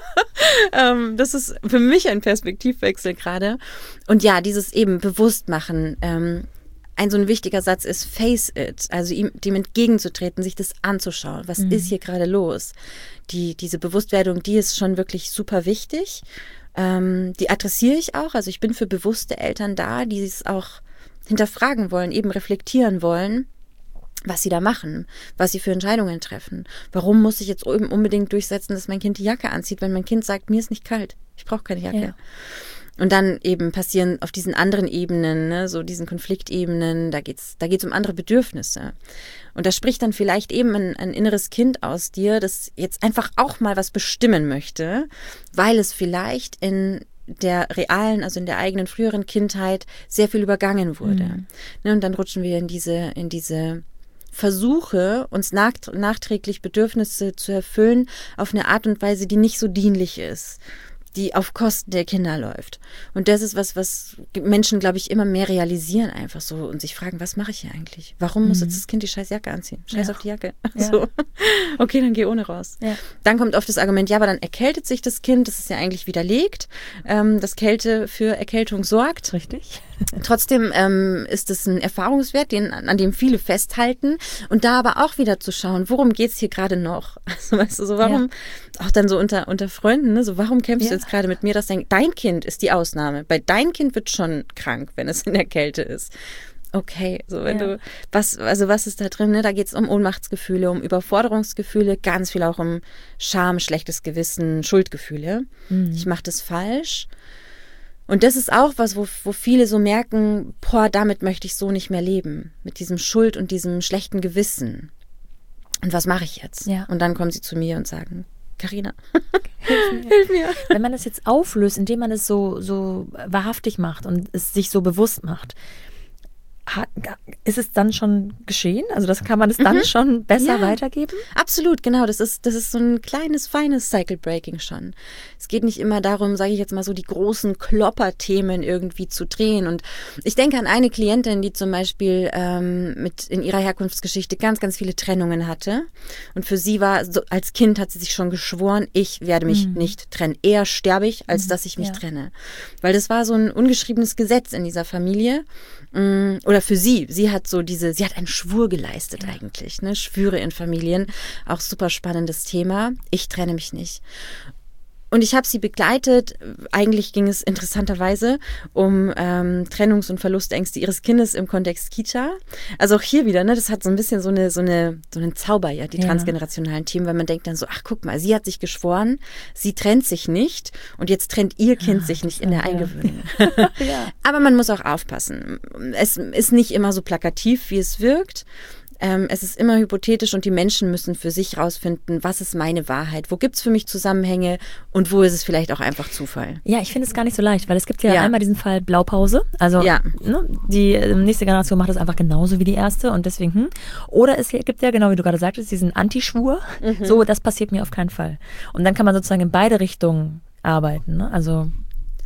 ähm, das ist für mich ein Perspektivwechsel gerade. Und ja, dieses eben Bewusstmachen. Ähm, ein so ein wichtiger Satz ist face it, also ihm dem entgegenzutreten, sich das anzuschauen. Was mhm. ist hier gerade los? Die, diese Bewusstwerdung, die ist schon wirklich super wichtig. Ähm, die adressiere ich auch. Also ich bin für bewusste Eltern da, die es auch hinterfragen wollen, eben reflektieren wollen, was sie da machen, was sie für Entscheidungen treffen. Warum muss ich jetzt unbedingt durchsetzen, dass mein Kind die Jacke anzieht, wenn mein Kind sagt, mir ist nicht kalt, ich brauche keine Jacke. Ja. Und dann eben passieren auf diesen anderen Ebenen, ne, so diesen Konfliktebenen, da geht's, da geht's um andere Bedürfnisse. Und da spricht dann vielleicht eben ein, ein inneres Kind aus dir, das jetzt einfach auch mal was bestimmen möchte, weil es vielleicht in der realen, also in der eigenen früheren Kindheit sehr viel übergangen wurde. Mhm. Ne, und dann rutschen wir in diese, in diese Versuche, uns nach, nachträglich Bedürfnisse zu erfüllen, auf eine Art und Weise, die nicht so dienlich ist, die auf Kosten der Kinder läuft. Und das ist was, was Menschen, glaube ich, immer mehr realisieren einfach so und sich fragen, was mache ich hier eigentlich? Warum muss jetzt das Kind die scheiß Jacke anziehen? Scheiß ja. auf die Jacke. Ja. So. Okay, dann geh ohne raus. Ja. Dann kommt oft das Argument, ja, aber dann erkältet sich das Kind, das ist ja eigentlich widerlegt, ähm, dass Kälte für Erkältung sorgt.
Richtig.
Trotzdem ähm, ist es ein Erfahrungswert, den, an dem viele festhalten und da aber auch wieder zu schauen, worum geht's hier gerade noch? Also weißt du, so warum, ja. auch dann so unter, unter Freunden, ne, so warum kämpfst ja. du jetzt gerade mit mir, dass dein, dein Kind ist die Ausnahme. Bei dein Kind wird schon krank, wenn es in der Kälte ist. Okay, so wenn ja. du, was, also was ist da drin, ne? Da geht's um Ohnmachtsgefühle, um Überforderungsgefühle, ganz viel auch um Scham, schlechtes Gewissen, Schuldgefühle. Mhm. Ich mache das falsch. Und das ist auch was, wo, wo viele so merken, boah, damit möchte ich so nicht mehr leben. Mit diesem Schuld und diesem schlechten Gewissen. Und was mache ich jetzt? Ja. Und dann kommen sie zu mir und sagen, Carina, hilf mir. hilf mir.
Wenn man das jetzt auflöst, indem man es so, so wahrhaftig macht und es sich so bewusst macht, ist es dann schon geschehen? Also das kann man es dann mhm. schon besser ja, weitergeben?
Absolut, genau. Das ist, das ist so ein kleines, feines Cycle Breaking schon. Es geht nicht immer darum, sage ich jetzt mal so, die großen Klopperthemen irgendwie zu drehen. Und ich denke an eine Klientin, die zum Beispiel ähm, mit in ihrer Herkunftsgeschichte ganz, ganz viele Trennungen hatte. Und für sie war, so, als Kind hat sie sich schon geschworen, ich werde mich mhm. nicht trennen. Eher sterbe ich, als mhm. dass ich mich ja. trenne. Weil das war so ein ungeschriebenes Gesetz in dieser Familie. Oder für sie, sie hat so diese, sie hat einen Schwur geleistet ja. eigentlich, ne? Schwüre in Familien, auch super spannendes Thema. Ich trenne mich nicht. Und ich habe sie begleitet. Eigentlich ging es interessanterweise um ähm, Trennungs- und Verlustängste ihres Kindes im Kontext Kita. Also auch hier wieder, ne, das hat so ein bisschen so eine so eine so einen Zauber, ja, die ja. transgenerationalen Themen, weil man denkt dann so, ach guck mal, sie hat sich geschworen, sie trennt sich nicht und jetzt trennt ihr Kind ah, sich nicht in der ja. Eingewöhnung. ja. Aber man muss auch aufpassen. Es ist nicht immer so plakativ, wie es wirkt. Ähm, es ist immer hypothetisch und die Menschen müssen für sich rausfinden, was ist meine Wahrheit, wo gibt's für mich Zusammenhänge und wo ist es vielleicht auch einfach Zufall.
Ja, ich finde es gar nicht so leicht, weil es gibt ja, ja. einmal diesen Fall Blaupause, also ja. ne, die nächste Generation macht das einfach genauso wie die erste und deswegen, hm. Oder es gibt ja, genau wie du gerade sagtest, diesen Antischwur, mhm. so, das passiert mir auf keinen Fall. Und dann kann man sozusagen in beide Richtungen arbeiten, ne? Also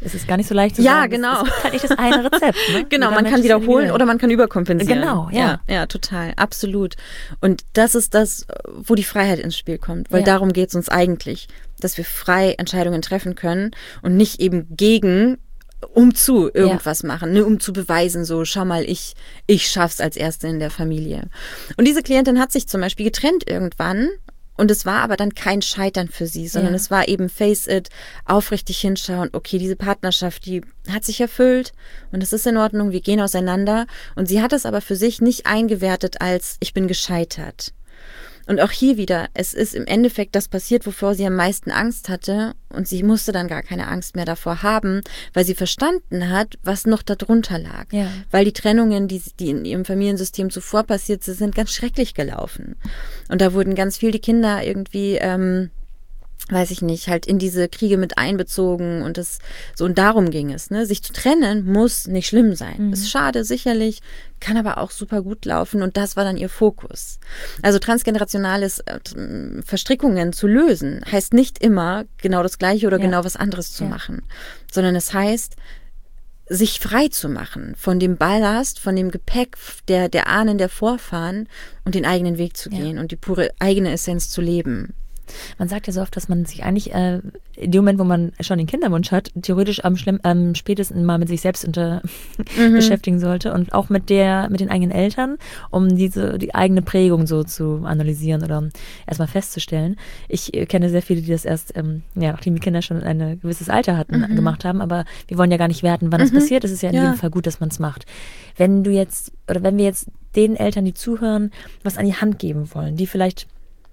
Es ist gar nicht so leicht zu
ja,
sagen.
genau.
Es gibt halt nicht das eine Rezept. Ne?
Genau,
Jeder
man
Mensch
kann
ist
wiederholen
individuell.
oder man kann überkompensieren.
Genau, ja.
ja. Ja, total, absolut. Und das ist das, wo die Freiheit ins Spiel kommt, weil
Ja.
darum geht es uns eigentlich, dass wir frei Entscheidungen treffen können und nicht eben gegen, um zu irgendwas ja. machen, ne, um zu beweisen, so, schau mal, ich, ich schaff's als Erste in der Familie. Und diese Klientin hat sich zum Beispiel getrennt irgendwann. Und es war aber dann kein Scheitern für sie, sondern ja. es war eben face it, aufrichtig hinschauen, okay, diese Partnerschaft, die hat sich erfüllt und es ist in Ordnung, wir gehen auseinander. Und sie hat es aber für sich nicht eingewertet als, ich bin gescheitert. Und auch hier wieder, es ist im Endeffekt das passiert, wovor sie am meisten Angst hatte und sie musste dann gar keine Angst mehr davor haben, weil sie verstanden hat, was noch darunter lag. Ja. Weil die Trennungen, die, die in ihrem Familiensystem zuvor passiert sind, sind ganz schrecklich gelaufen. Und da wurden ganz viel die Kinder irgendwie, ähm, weiß ich nicht, halt in diese Kriege mit einbezogen und das so, und darum ging es, ne? Sich zu trennen muss nicht schlimm sein. Mhm. Ist schade, sicherlich, kann aber auch super gut laufen und das war dann ihr Fokus. Also transgenerationales äh, Verstrickungen zu lösen, heißt nicht immer genau das Gleiche oder ja. genau was anderes zu ja. machen, sondern es heißt, sich frei zu machen von dem Ballast, von dem Gepäck der, der Ahnen, der Vorfahren und den eigenen Weg zu gehen ja. und die pure eigene Essenz zu leben.
Man sagt ja so oft, dass man sich eigentlich äh, in dem Moment, wo man schon den Kinderwunsch hat, theoretisch am schlimm, ähm, spätesten mal mit sich selbst unter mhm. beschäftigen sollte und auch mit der, mit den eigenen Eltern, um diese die eigene Prägung so zu analysieren oder erstmal festzustellen. Ich äh, kenne sehr viele, die das erst, ähm, ja, nachdem die Kinder schon ein gewisses Alter hatten, mhm. gemacht haben, aber wir wollen ja gar nicht werten, wann es mhm. passiert. Es ist ja in ja. jedem Fall gut, dass man es macht. Wenn du jetzt, oder wenn wir jetzt den Eltern, die zuhören, was an die Hand geben wollen, die vielleicht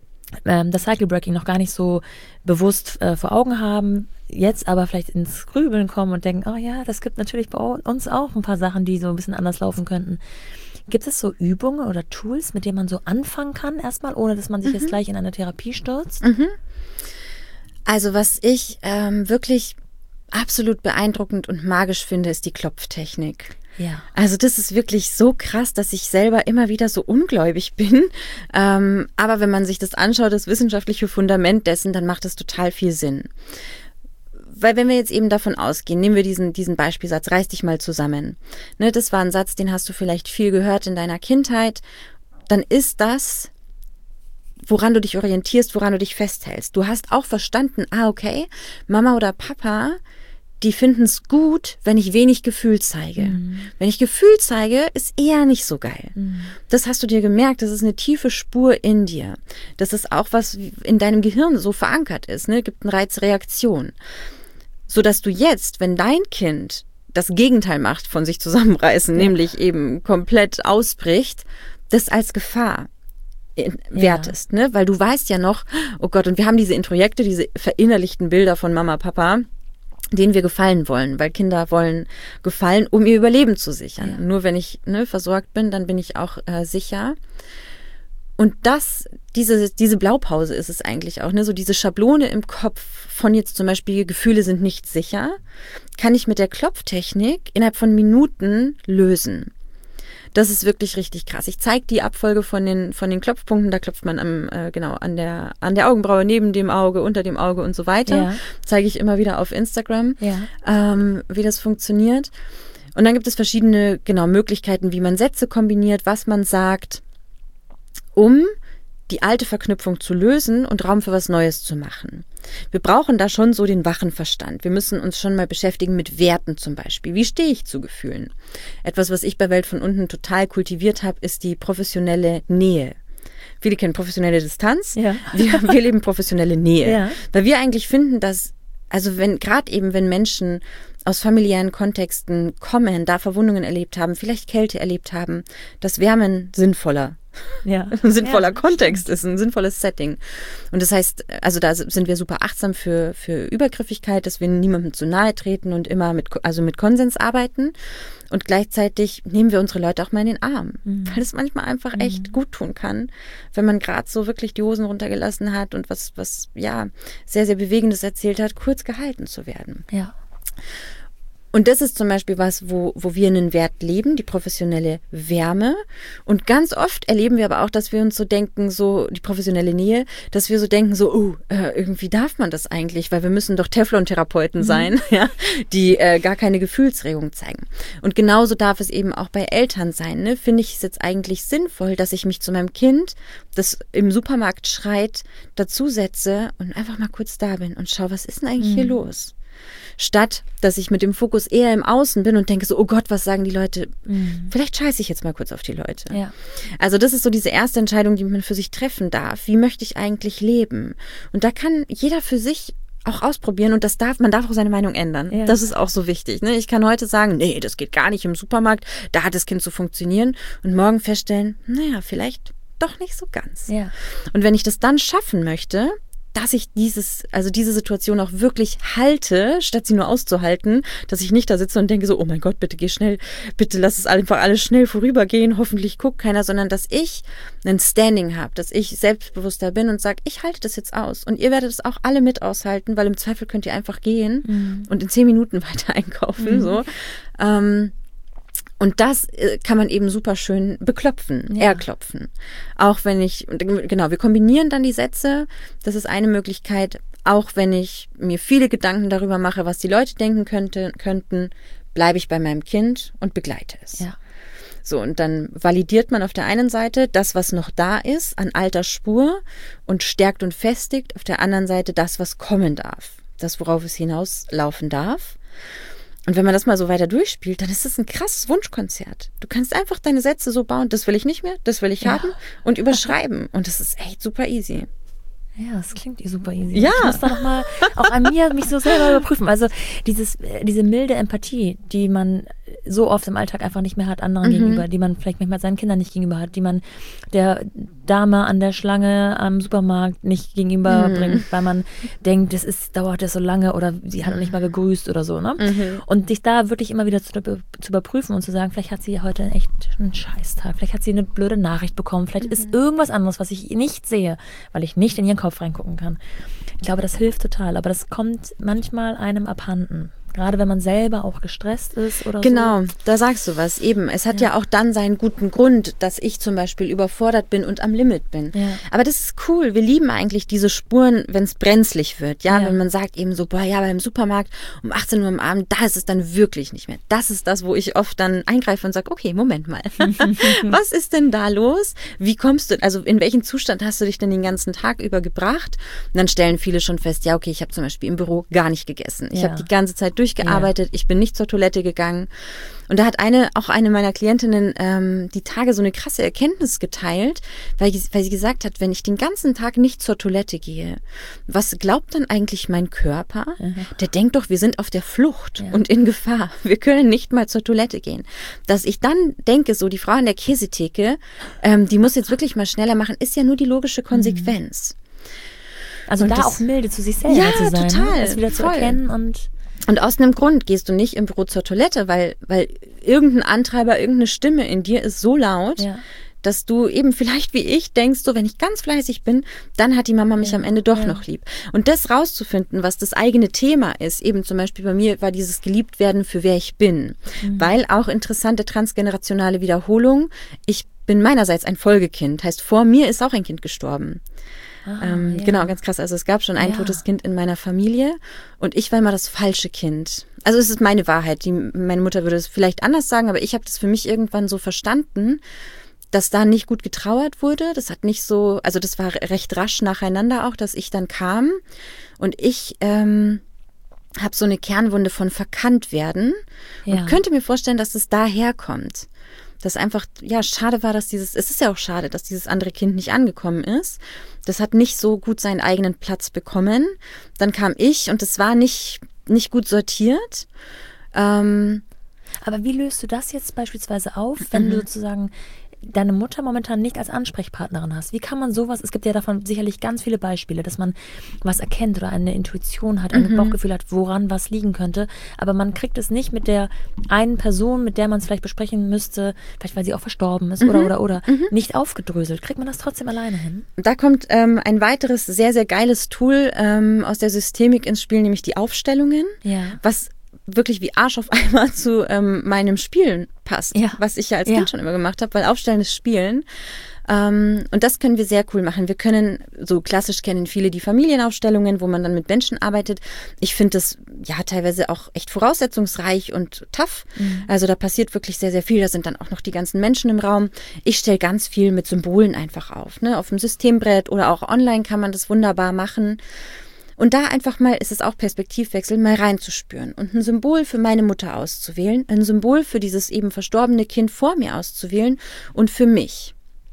das Cycle Breaking noch gar nicht so bewusst äh, vor Augen haben, jetzt aber vielleicht ins Grübeln kommen und denken, oh ja, das gibt natürlich bei uns auch ein paar Sachen, die so ein bisschen anders laufen könnten. Gibt es so Übungen oder Tools, mit denen man so anfangen kann erstmal, ohne dass man sich mhm. jetzt gleich in eine Therapie stürzt?
Mhm. Also was ich ähm, wirklich absolut beeindruckend und magisch finde, ist die Klopftechnik.
Ja.
Also das ist wirklich so krass, dass ich selber immer wieder so ungläubig bin. Ähm, aber wenn man sich das anschaut, das wissenschaftliche Fundament dessen, dann macht das total viel Sinn. Weil wenn wir jetzt eben davon ausgehen, nehmen wir diesen, diesen Beispielsatz, reiß dich mal zusammen. Ne, das war ein Satz, den hast du vielleicht viel gehört in deiner Kindheit. Dann ist das, woran du dich orientierst, woran du dich festhältst. Du hast auch verstanden, ah okay, Mama oder Papa, die finden es gut, wenn ich wenig Gefühl zeige. Mhm. Wenn ich Gefühl zeige, ist eher nicht so geil. Mhm. Das hast du dir gemerkt, das ist eine tiefe Spur in dir. Das ist auch, was in deinem Gehirn so verankert ist, ne? Gibt eine Reizreaktion. Sodass du jetzt, wenn dein Kind das Gegenteil macht von sich zusammenreißen, ja. nämlich eben komplett ausbricht, das als Gefahr wertest, ja. ne? Weil du weißt ja noch, oh Gott, und wir haben diese Introjekte, diese verinnerlichten Bilder von Mama, Papa, denen wir gefallen wollen, weil Kinder wollen gefallen, um ihr Überleben zu sichern. Ja. Nur wenn ich ne, versorgt bin, dann bin ich auch äh, sicher. Und das, diese, diese Blaupause ist es eigentlich auch, ne, so diese Schablone im Kopf von jetzt zum Beispiel Gefühle sind nicht sicher, kann ich mit der Klopftechnik innerhalb von Minuten lösen. Das ist wirklich richtig krass. Ich zeige die Abfolge von den von den Klopfpunkten. Da klopft man am äh, genau an der an der Augenbraue, neben dem Auge, unter dem Auge und so weiter. Ja. Zeige ich immer wieder auf Instagram, ja. ähm, wie das funktioniert. Und dann gibt es verschiedene genau Möglichkeiten, wie man Sätze kombiniert, was man sagt, um die alte Verknüpfung zu lösen und Raum für was Neues zu machen. Wir brauchen da schon so den wachen Verstand. Wir müssen uns schon mal beschäftigen mit Werten zum Beispiel. Wie stehe ich zu Gefühlen? Etwas, was ich bei Welt von unten total kultiviert habe, ist die professionelle Nähe. Viele kennen professionelle Distanz. Ja. Wir, wir leben professionelle Nähe. Ja. Weil wir eigentlich finden, dass, also wenn, gerade eben, wenn Menschen aus familiären Kontexten kommen, da Verwundungen erlebt haben, vielleicht Kälte erlebt haben, dass Wärmen sinnvoller Ja. ein sinnvoller ja, Kontext stimmt. ist, ein sinnvolles Setting. Und das heißt, also da sind wir super achtsam für, für Übergriffigkeit, dass wir niemandem zu nahe treten und immer mit, also mit Konsens arbeiten. Und gleichzeitig nehmen wir unsere Leute auch mal in den Arm, mhm. weil es manchmal einfach mhm. echt gut tun kann, wenn man gerade so wirklich die Hosen runtergelassen hat und was, was, ja, sehr, sehr Bewegendes erzählt hat, kurz gehalten zu werden.
Ja.
Und das ist zum Beispiel was, wo, wo wir einen Wert leben, die professionelle Wärme. Und ganz oft erleben wir aber auch, dass wir uns so denken, so die professionelle Nähe, dass wir so denken, so, oh, äh, irgendwie darf man das eigentlich, weil wir müssen doch Teflon-Therapeuten sein, mhm. ja, die äh, gar keine Gefühlsregung zeigen. Und genauso darf es eben auch bei Eltern sein. Ne? Finde ich es jetzt eigentlich sinnvoll, dass ich mich zu meinem Kind, das im Supermarkt schreit, dazusetze und einfach mal kurz da bin und schaue, was ist denn eigentlich mhm. hier los? Statt, dass ich mit dem Fokus eher im Außen bin und denke so, oh Gott, was sagen die Leute? Mhm. Vielleicht scheiße ich jetzt mal kurz auf die Leute.
Ja.
Also das ist so diese erste Entscheidung, die man für sich treffen darf. Wie möchte ich eigentlich leben? Und da kann jeder für sich auch ausprobieren und das darf, man darf auch seine Meinung ändern. Ja. Das ist auch so wichtig. Ne? Ich kann heute sagen, nee, das geht gar nicht im Supermarkt, da hat das Kind zu funktionieren und morgen feststellen, naja, vielleicht doch nicht so ganz.
Ja.
Und wenn ich das dann schaffen möchte, dass ich dieses, also diese Situation auch wirklich halte, statt sie nur auszuhalten, dass ich nicht da sitze und denke so, oh mein Gott, bitte geh schnell, bitte lass es einfach alles schnell vorübergehen, hoffentlich guckt keiner, sondern dass ich ein Standing habe, dass ich selbstbewusster bin und sage, ich halte das jetzt aus und ihr werdet es auch alle mit aushalten, weil im Zweifel könnt ihr einfach gehen mhm. und in zehn Minuten weiter einkaufen, mhm. so. Ähm, Und das kann man eben super schön beklopfen, ja. erklopfen. Auch wenn ich, genau, wir kombinieren dann die Sätze. Das ist eine Möglichkeit. Auch wenn ich mir viele Gedanken darüber mache, was die Leute denken könnte, könnten, bleibe ich bei meinem Kind und begleite es.
Ja.
So, und dann validiert man auf der einen Seite das, was noch da ist, an alter Spur und stärkt und festigt. Auf der anderen Seite das, was kommen darf. Das, worauf es hinauslaufen darf. Und wenn man das mal so weiter durchspielt, dann ist das ein krasses Wunschkonzert. Du kannst einfach deine Sätze so bauen, das will ich nicht mehr, das will ich ja. haben und überschreiben. Und das ist echt super easy.
Ja, das klingt super easy.
Ja.
Ich muss da nochmal auch an mir mich so selber überprüfen. Also dieses, diese milde Empathie, die man so oft im Alltag einfach nicht mehr hat anderen mhm. gegenüber, die man vielleicht manchmal seinen Kindern nicht gegenüber hat, die man der Dame an der Schlange am Supermarkt nicht gegenüber mhm. bringt, weil man denkt, das ist, dauert das so lange oder sie hat noch nicht mal gegrüßt oder so, ne? Mhm. Und dich da wirklich immer wieder zu, zu überprüfen und zu sagen, vielleicht hat sie heute echt einen Scheißtag, vielleicht hat sie eine blöde Nachricht bekommen, vielleicht mhm. ist irgendwas anderes, was ich nicht sehe, weil ich nicht in ihren Kopf reingucken kann. Ich glaube, das hilft total, aber das kommt manchmal einem abhanden. Gerade wenn man selber auch gestresst ist oder
genau, so. Genau, da sagst du was. Eben, es hat ja. ja auch dann seinen guten Grund, dass ich zum Beispiel überfordert bin und am Limit bin.
Ja.
Aber das ist cool. Wir lieben eigentlich diese Spuren, wenn es brenzlig wird. Ja, ja, wenn man sagt eben so, boah, ja, beim Supermarkt um achtzehn Uhr am Abend, da ist es dann wirklich nicht mehr. Das ist das, wo ich oft dann eingreife und sage, okay, Moment mal. Was ist denn da los? Wie kommst du, also in welchen Zustand hast du dich denn den ganzen Tag über gebracht? Und dann stellen viele schon fest, ja, okay, ich habe zum Beispiel im Büro gar nicht gegessen. Ich ja. habe die ganze Zeit durchgearbeitet, ja. ich bin nicht zur Toilette gegangen. Und da hat eine, auch eine meiner Klientinnen ähm, die Tage so eine krasse Erkenntnis geteilt, weil, weil sie gesagt hat, wenn ich den ganzen Tag nicht zur Toilette gehe, was glaubt dann eigentlich mein Körper? Mhm. Der denkt doch, wir sind auf der Flucht ja. und in Gefahr. Wir können nicht mal zur Toilette gehen. Dass ich dann denke, so die Frau an der Käsetheke, ähm, die muss jetzt wirklich mal schneller machen, ist ja nur die logische Konsequenz.
Also
und
da
das,
auch milde zu sich selber
ja,
zu sein.
Total,
ne? Das wieder zu
voll.
erkennen und
Und aus einem Grund gehst du nicht im Büro zur Toilette, weil, weil irgendein Antreiber, irgendeine Stimme in dir ist so laut, ja. dass du eben vielleicht wie ich denkst, so wenn ich ganz fleißig bin, dann hat die Mama mich ja. am Ende doch ja. noch lieb. Und das rauszufinden, was das eigene Thema ist, eben zum Beispiel bei mir war dieses Geliebt-Werden für wer ich bin. Mhm. Weil auch interessante transgenerationale Wiederholung, ich bin meinerseits ein Folgekind, heißt vor mir ist auch ein Kind gestorben. Ah, ähm, ja. Genau, ganz krass. Also es gab schon ein ja. totes Kind in meiner Familie und ich war immer das falsche Kind. Also es ist meine Wahrheit. Die, meine Mutter würde es vielleicht anders sagen, aber ich habe das für mich irgendwann so verstanden, dass da nicht gut getrauert wurde. Das hat nicht so, also das war recht rasch nacheinander auch, dass ich dann kam und ich ähm, habe so eine Kernwunde von verkannt werden ja. und könnte mir vorstellen, dass es daher kommt. Dass einfach, ja, schade war, dass dieses, es ist ja auch schade, dass dieses andere Kind nicht angekommen ist. Das hat nicht so gut seinen eigenen Platz bekommen. Dann kam ich und es war nicht, nicht gut sortiert. Ähm,
Aber wie löst du das jetzt beispielsweise auf, wenn mhm. du sozusagen deine Mutter momentan nicht als Ansprechpartnerin hast? Wie kann man sowas, es gibt ja davon sicherlich ganz viele Beispiele, dass man was erkennt oder eine Intuition hat, ein mhm. Bauchgefühl hat, woran was liegen könnte, aber man kriegt es nicht mit der einen Person, mit der man es vielleicht besprechen müsste, vielleicht weil sie auch verstorben ist mhm. oder oder oder, mhm. nicht aufgedröselt. Kriegt man das trotzdem alleine hin?
Da kommt ähm, ein weiteres sehr, sehr geiles Tool ähm, aus der Systemik ins Spiel, nämlich die Aufstellungen,
ja.
was wirklich wie Arsch auf einmal zu ähm, meinem Spielen passt,
ja.
was ich ja als
ja.
Kind schon immer gemacht habe, weil Aufstellen ist Spielen. Ähm, und das können wir sehr cool machen. Wir können, so klassisch kennen viele die Familienaufstellungen, wo man dann mit Menschen arbeitet. Ich finde das ja teilweise auch echt voraussetzungsreich und tough. Mhm. Also da passiert wirklich sehr, sehr viel. Da sind dann auch noch die ganzen Menschen im Raum. Ich stelle ganz viel mit Symbolen einfach auf, ne? Auf dem Systembrett oder auch online kann man das wunderbar machen. Und da einfach mal, ist es auch Perspektivwechsel, mal reinzuspüren und ein Symbol für meine Mutter auszuwählen, ein Symbol für dieses eben verstorbene Kind vor mir auszuwählen und für mich.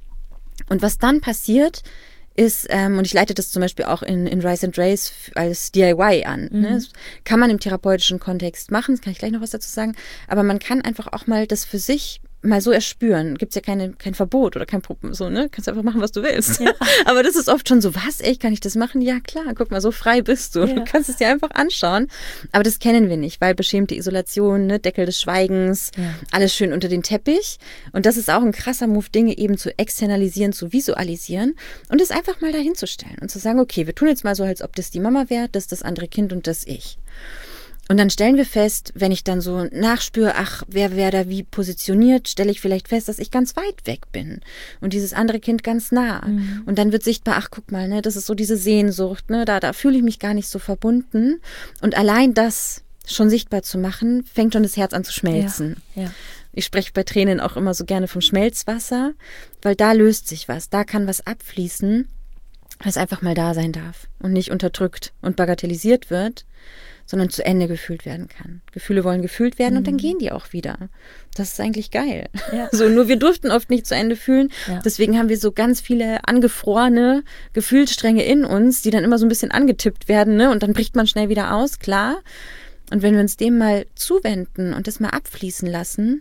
Und was dann passiert, ist, ähm, und ich leite das zum Beispiel auch in, in Rise and Race als D I Y an. Mhm. Ne? Das kann man im therapeutischen Kontext machen, das kann ich gleich noch was dazu sagen, aber man kann einfach auch mal das für sich mal so erspüren. Gibt es ja keine, kein Verbot oder kein Problem, so, ne? Kannst einfach machen, was du willst. Ja. Aber das ist oft schon so, was, echt, kann ich das machen? Ja, klar, guck mal, so frei bist du. Ja. Du kannst es dir einfach anschauen. Aber das kennen wir nicht, weil beschämte Isolation, ne? Deckel des Schweigens, ja. alles schön unter den Teppich. Und das ist auch ein krasser Move, Dinge eben zu externalisieren, zu visualisieren und es einfach mal dahin zu stellen und zu sagen, okay, wir tun jetzt mal so, als ob das die Mama wäre, das das andere Kind und das ich. Und dann stellen wir fest, wenn ich dann so nachspüre, ach, wer wäre da wie positioniert, stelle ich vielleicht fest, dass ich ganz weit weg bin und dieses andere Kind ganz nah. Mhm. Und dann wird sichtbar, ach, guck mal, ne, das ist so diese Sehnsucht, ne, da, da fühle ich mich gar nicht so verbunden. Und allein das schon sichtbar zu machen, fängt schon das Herz an zu schmelzen. Ja, ja. Ich spreche bei Tränen auch immer so gerne vom Schmelzwasser, weil da löst sich was, da kann was abfließen, was einfach mal da sein darf und nicht unterdrückt und bagatellisiert wird, sondern zu Ende gefühlt werden kann. Gefühle wollen gefühlt werden mhm. und dann gehen die auch wieder. Das ist eigentlich geil. Ja. So, nur wir durften oft nicht zu Ende fühlen. Ja. Deswegen haben wir so ganz viele angefrorene Gefühlsstränge in uns, die dann immer so ein bisschen angetippt werden, ne? Und dann bricht man schnell wieder aus, klar. Und wenn wir uns dem mal zuwenden und das mal abfließen lassen,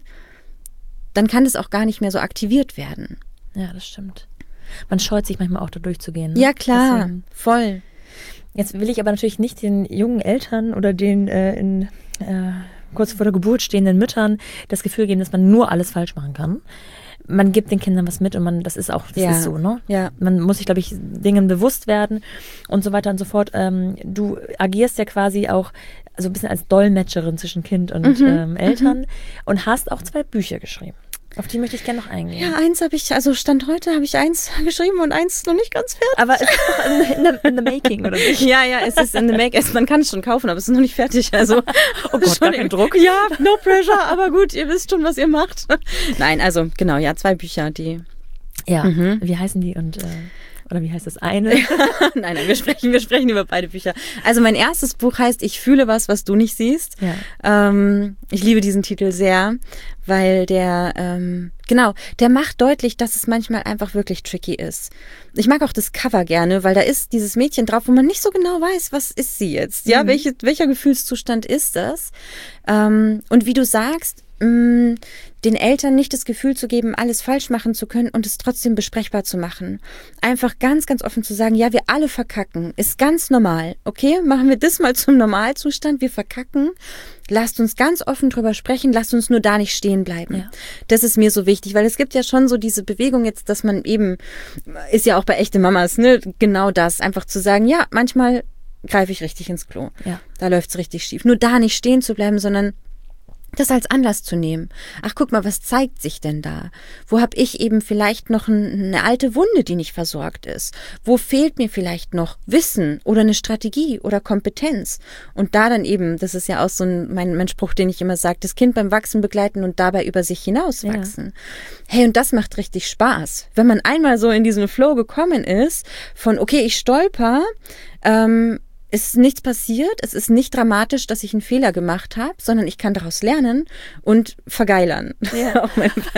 dann kann das auch gar nicht mehr so aktiviert werden.
Ja, das stimmt. Man scheut sich manchmal auch da durchzugehen. Ne?
Ja, klar, Deswegen. voll.
Jetzt will ich aber natürlich nicht den jungen Eltern oder den äh, in, äh, kurz vor der Geburt stehenden Müttern das Gefühl geben, dass man nur alles falsch machen kann. Man gibt den Kindern was mit und man, das ist auch, das
ja.
ist so, ne?
Ja.
Man muss sich, glaube ich, Dingen bewusst werden und so weiter und so fort. Ähm, du agierst ja quasi auch so ein bisschen als Dolmetscherin zwischen Kind und mhm. ähm, Eltern mhm. und hast auch zwei Bücher geschrieben. Auf die möchte ich gerne noch eingehen.
Ja, eins habe ich, also Stand heute habe ich eins geschrieben und eins noch nicht ganz fertig.
Aber es ist doch in, in, the, in the making, oder nicht?
Ja, ja, es ist in the making. Man kann es schon kaufen, aber es ist noch nicht fertig. Also,
oh Gott, gar kein Druck.
Ja, no pressure, aber gut, ihr wisst schon, was ihr macht. Nein, also genau, ja, zwei Bücher, die...
Ja, mhm. wie heißen die und... Äh Oder wie heißt das eine?
nein, nein, wir sprechen, wir sprechen über beide Bücher. Also mein erstes Buch heißt Ich fühle was, was du nicht siehst. Ja. Ähm, ich liebe diesen Titel sehr, weil der, ähm, genau, der macht deutlich, dass es manchmal einfach wirklich tricky ist. Ich mag auch das Cover gerne, weil da ist dieses Mädchen drauf, wo man nicht so genau weiß, was ist sie jetzt? Ja, mhm. welche, welcher Gefühlszustand ist das? Ähm, und wie du sagst, mh, den Eltern nicht das Gefühl zu geben, alles falsch machen zu können und es trotzdem besprechbar zu machen. Einfach ganz, ganz offen zu sagen, ja, wir alle verkacken, ist ganz normal, okay? Machen wir das mal zum Normalzustand, wir verkacken. Lasst uns ganz offen drüber sprechen, lasst uns nur da nicht stehen bleiben. Ja. Das ist mir so wichtig, weil es gibt ja schon so diese Bewegung jetzt, dass man eben, ist ja auch bei echten Mamas, ne, genau das, einfach zu sagen, ja, manchmal greife ich richtig ins Klo. Ja. Da läuft's richtig schief. Nur da nicht stehen zu bleiben, sondern das als Anlass zu nehmen. Ach, guck mal, was zeigt sich denn da? Wo habe ich eben vielleicht noch eine alte Wunde, die nicht versorgt ist? Wo fehlt mir vielleicht noch Wissen oder eine Strategie oder Kompetenz? Und da dann eben, das ist ja auch so ein, mein, mein Spruch, den ich immer sage, das Kind beim Wachsen begleiten und dabei über sich hinaus wachsen. Ja. Hey, und das macht richtig Spaß. Wenn man einmal so in diesen Flow gekommen ist, von okay, ich stolper, ähm, es ist nichts passiert, es ist nicht dramatisch, dass ich einen Fehler gemacht habe, sondern ich kann daraus lernen und vergeilern. Ja.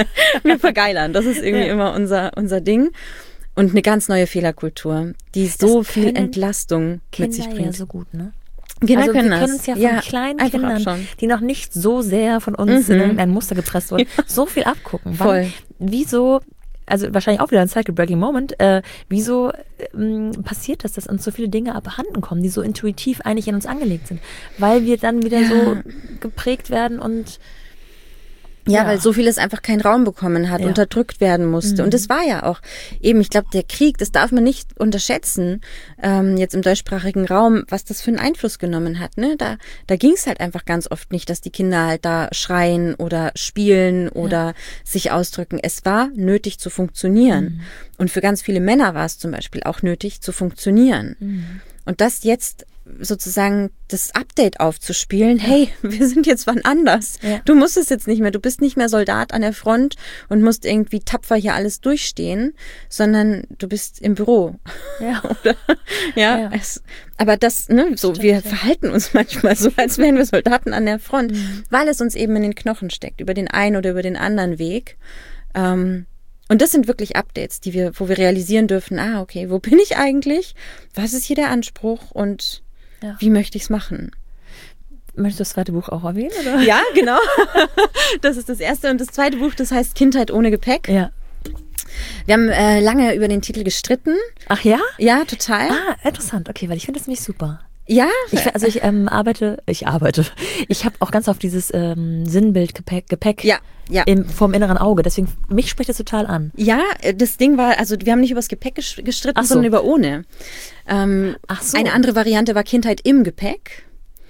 Wir vergeilern, das ist irgendwie ja. immer unser, unser Ding. Und eine ganz neue Fehlerkultur, die so viel Entlastung
Kinder
mit sich bringt.
Ja, so gut, ne?
Kinder
also
können
wir können es ja von ja,
kleinen
Kindern, die noch nicht so sehr von uns mhm. in irgendein Muster gepresst wurden, ja. so viel abgucken.
Voll.
Wann, wieso... Also wahrscheinlich auch wieder ein Cycle-Breaking Moment. Äh, wieso ähm, passiert das, dass uns so viele Dinge abhanden kommen, die so intuitiv eigentlich in uns angelegt sind? Weil wir dann wieder ja. so geprägt werden und
Ja,
Ja.
weil so vieles einfach keinen Raum bekommen hat,
Ja.
unterdrückt werden musste.
Mhm.
Und das war ja auch eben, ich glaube, der Krieg, das darf man nicht unterschätzen, ähm, jetzt im deutschsprachigen Raum, was das für einen Einfluss genommen hat. Ne? Da, da ging es halt einfach ganz oft nicht, dass die Kinder halt da schreien oder spielen oder sich ausdrücken. Es war nötig zu funktionieren.
Mhm.
Und für ganz viele Männer war es zum Beispiel auch nötig zu funktionieren.
Mhm.
Und das jetzt sozusagen das Update aufzuspielen, hey, wir sind jetzt wann anders.
Ja.
Du musst es jetzt nicht mehr, du bist nicht mehr Soldat an der Front und musst irgendwie tapfer hier alles durchstehen, sondern du bist im Büro.
Ja.
Oder, ja,
Ja.
Es, aber das, ne, so,
Stimmt,
wir
ja.
verhalten uns manchmal so, als wären wir Soldaten an der Front,
Mhm.
weil es uns eben in den Knochen steckt, über den einen oder über den anderen Weg. Ähm, Und das sind wirklich Updates, die wir, wo wir realisieren dürfen, ah, okay, wo bin ich eigentlich? Was ist hier der Anspruch und
Ja.
wie möchte ich es machen?
Möchtest du das zweite Buch auch erwähnen? Oder?
Ja, genau. Das ist das erste. Und das zweite Buch, das heißt Kindheit ohne Gepäck.
Ja.
Wir haben äh, lange über den Titel gestritten.
Ach ja?
Ja, total.
Ah, interessant. Okay, weil ich finde das nämlich super.
Ja,
Ich, also ich ähm, arbeite, ich arbeite. Ich habe auch ganz oft dieses ähm, Sinnbild Gepäck, Gepäck
ja, ja.
im, vom inneren Auge. Deswegen, mich spricht das total an.
Ja, das Ding war, also wir haben nicht über das Gepäck ges- gestritten,
Ach so.
sondern über ohne. Ähm,
Ach so.
Eine andere Variante war Kindheit im Gepäck.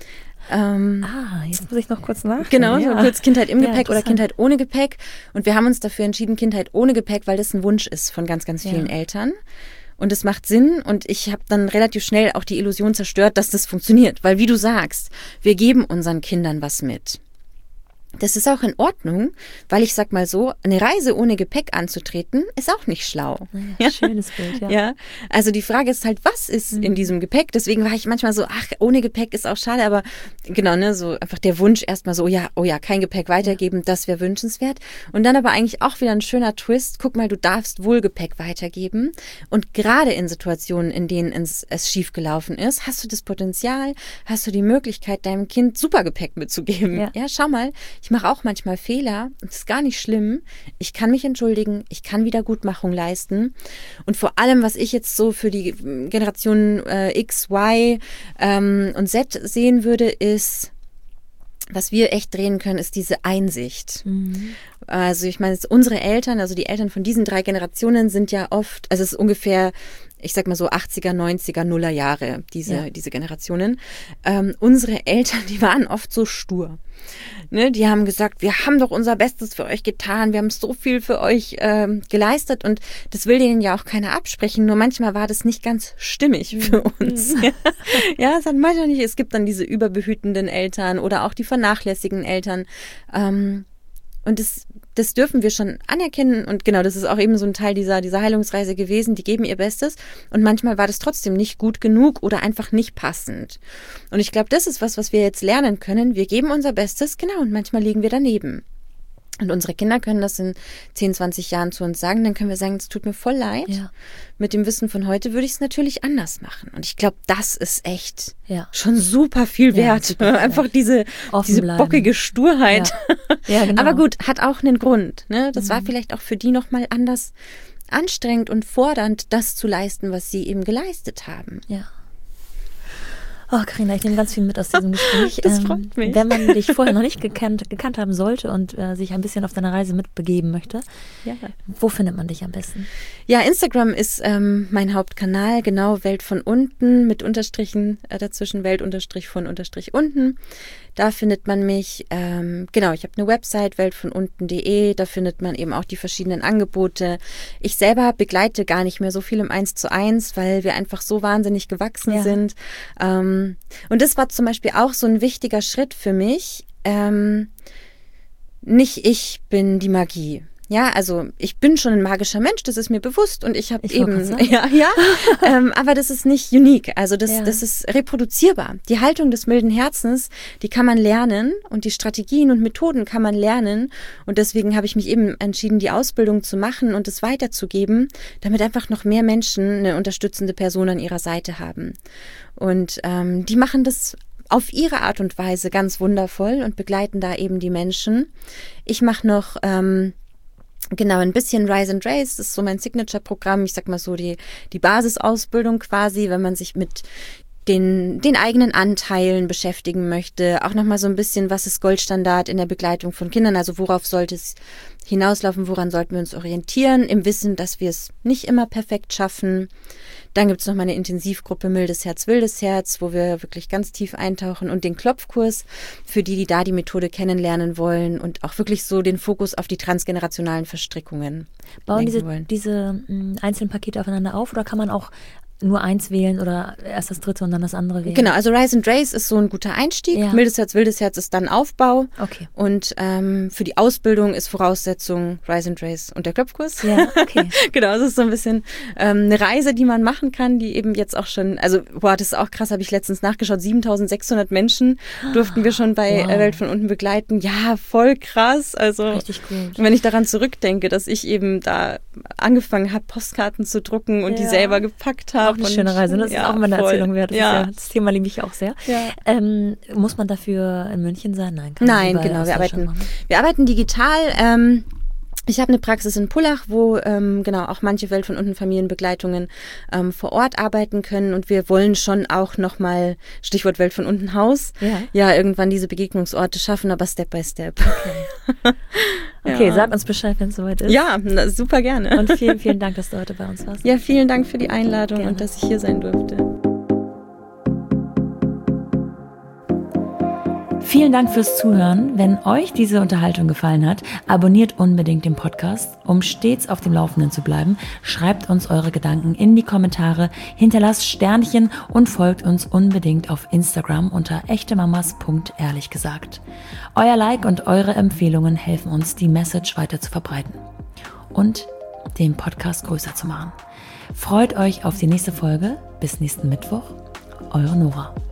Ähm,
Ah, jetzt muss ich noch kurz nach.
Genau,
ja.
so kurz Kindheit im
Ja,
Gepäck oder
interessant.
Kindheit ohne Gepäck. Und wir haben uns dafür entschieden, Kindheit ohne Gepäck, weil das ein Wunsch ist von ganz, ganz vielen
Ja.
Eltern. Und es macht Sinn und ich habe dann relativ schnell auch die Illusion zerstört, dass das funktioniert. Weil wie du sagst, wir geben unseren Kindern was mit. Das ist auch in Ordnung, weil ich sag mal so, eine Reise ohne Gepäck anzutreten, ist auch nicht schlau.
Ja, schönes Bild, ja.
Ja, also die Frage ist halt, was ist
Mhm.
in diesem Gepäck? Deswegen war ich manchmal so, ach, ohne Gepäck ist auch schade, aber genau, ne, so einfach der Wunsch erstmal so, ja, oh ja, kein Gepäck weitergeben, das wäre wünschenswert. Und dann aber eigentlich auch wieder ein schöner Twist, guck mal, du darfst wohl Gepäck weitergeben. Und gerade in Situationen, in denen es, es schief gelaufen ist, hast du das Potenzial, hast du die Möglichkeit, deinem Kind Supergepäck mitzugeben.
Ja.
Ja, schau mal, ich mache auch manchmal Fehler und das ist gar nicht schlimm. Ich kann mich entschuldigen, ich kann Wiedergutmachung leisten. Und vor allem, was ich jetzt so für die Generation äh, X, Y ähm, und Z sehen würde, ist, was wir echt drehen können, ist diese Einsicht.
Mhm.
Also ich meine, jetzt unsere Eltern, also die Eltern von diesen drei Generationen sind ja oft, also es ist ungefähr, ich sag mal so achtziger, neunziger, Nuller Jahre, diese,
Ja.
diese Generationen. Ähm, unsere Eltern, die waren oft so stur. Ne, die haben gesagt, wir haben doch unser Bestes für euch getan, wir haben so viel für euch ähm, geleistet und das will denen ja auch keiner absprechen, nur manchmal war das nicht ganz stimmig für uns. Ja, es hat manchmal nicht, es gibt dann diese überbehütenden Eltern oder auch die vernachlässigen Eltern. Ähm, Und das, das dürfen wir schon anerkennen. Und genau, das ist auch eben so ein Teil dieser, dieser Heilungsreise gewesen. Die geben ihr Bestes. Und manchmal war das trotzdem nicht gut genug oder einfach nicht passend. Und ich glaube, das ist was, was wir jetzt lernen können. Wir geben unser Bestes, genau, und manchmal liegen wir daneben. Und unsere Kinder können das in zehn, zwanzig Jahren zu uns sagen. Dann können wir sagen, es tut mir voll leid.
Ja.
Mit dem Wissen von heute würde ich es natürlich anders machen. Und ich glaube, das ist echt
Ja.
schon super viel
Ja,
wert.
super viel
Einfach
wert.
diese,
Offen
diese
bleiben.
bockige Sturheit.
Ja, genau.
Aber gut, hat auch einen Grund. Ne? Das
Mhm.
war vielleicht auch für die nochmal anders anstrengend und fordernd, das zu leisten, was sie eben geleistet haben.
Ja. Oh, Carina, ich nehme ganz viel mit aus diesem Gespräch.
Das freut mich.
Wenn man dich vorher noch nicht gekannt, gekannt haben sollte und äh, sich ein bisschen auf deiner Reise mitbegeben möchte,
Ja.
wo findet man dich am besten?
Ja, Instagram ist ähm, mein Hauptkanal, genau, Welt von unten, mit Unterstrichen äh, dazwischen, Welt unterstrich von unterstrich unten. Da findet man mich, ähm, genau, ich habe eine Website, weltvonunten punkt de, da findet man eben auch die verschiedenen Angebote. Ich selber begleite gar nicht mehr so viel im Eins zu eins, weil wir einfach so wahnsinnig gewachsen
Ja.
sind. Ähm, und das war zum Beispiel auch so ein wichtiger Schritt für mich. Ähm, nicht ich bin die Magie. Ja, also ich bin schon ein magischer Mensch, das ist mir bewusst und ich habe
Ich wollte
eben,
gerade sagen.
ja, ja, ähm, aber das ist nicht unique, also das,
Ja.
das ist reproduzierbar. Die Haltung des milden Herzens, die kann man lernen und die Strategien und Methoden kann man lernen und deswegen habe ich mich eben entschieden, die Ausbildung zu machen und es weiterzugeben, damit einfach noch mehr Menschen eine unterstützende Person an ihrer Seite haben. Und ähm, die machen das auf ihre Art und Weise ganz wundervoll und begleiten da eben die Menschen. Ich mache noch ähm, Genau, ein bisschen Rise and Race, das ist so mein Signature-Programm, ich sag mal so die, die Basisausbildung quasi, wenn man sich mit den, den eigenen Anteilen beschäftigen möchte. Auch nochmal so ein bisschen, was ist Goldstandard in der Begleitung von Kindern? Also worauf sollte es hinauslaufen? Woran sollten wir uns orientieren? Im Wissen, dass wir es nicht immer perfekt schaffen. Dann gibt es nochmal eine Intensivgruppe Mildes Herz, Wildes Herz, wo wir wirklich ganz tief eintauchen und den Klopfkurs für die, die da die Methode kennenlernen wollen und auch wirklich so den Fokus auf die transgenerationalen Verstrickungen
Bauen
lenken
diese,
wollen.
diese mh, einzelnen Pakete aufeinander auf oder kann man auch nur eins wählen oder erst das dritte und dann das andere wählen?
Genau, also Rise and Race ist so ein guter Einstieg.
Ja.
Mildes Herz, Wildes Herz ist dann Aufbau.
Okay.
Und ähm, für die Ausbildung ist Voraussetzung Rise and Race und der Klopfkurs.
Ja, okay.
Genau, es ist so ein bisschen ähm, eine Reise, die man machen kann, die eben jetzt auch schon, also boah, das ist auch krass, habe ich letztens nachgeschaut, siebentausendsechshundert Menschen durften wir schon bei
Wow.
Welt von unten begleiten. Ja, voll krass. Also
Richtig gut.
wenn ich daran zurückdenke, dass ich eben da angefangen habe, Postkarten zu drucken und
Ja.
die selber gepackt habe.
Auch eine schöne Reise, ne? Das
ja,
ist auch immer eine
voll.
Erzählung wert. Das,
Ja.
ist ja, das Thema liebe ich auch sehr.
Ja.
Ähm, muss man dafür in München sein? Nein, kann man
Nein,
überall
genau.
aus
Wir
Deutschland
arbeiten,
machen.
wir arbeiten digital. Ähm, ich habe eine Praxis in Pullach, wo ähm, genau auch manche Welt von unten Familienbegleitungen ähm, vor Ort arbeiten können. Und wir wollen schon auch nochmal, Stichwort Welt von unten Haus,
Ja.
ja, irgendwann diese Begegnungsorte schaffen, aber Step by Step.
Okay,
Ja.
sag uns Bescheid, wenn es soweit ist.
Ja, na, super gerne.
Und vielen, vielen Dank, dass du heute bei uns warst.
Ja, vielen Dank für die Einladung
Gerne.
und dass ich hier sein durfte.
Vielen Dank fürs Zuhören. Wenn euch diese Unterhaltung gefallen hat, abonniert unbedingt den Podcast, um stets auf dem Laufenden zu bleiben. Schreibt uns eure Gedanken in die Kommentare, hinterlasst Sternchen und folgt uns unbedingt auf Instagram unter echtemamas punkt ehrlich gesagt. Euer Like und eure Empfehlungen helfen uns, die Message weiter zu verbreiten und den Podcast größer zu machen. Freut euch auf die nächste Folge. Bis nächsten Mittwoch. Eure Nora.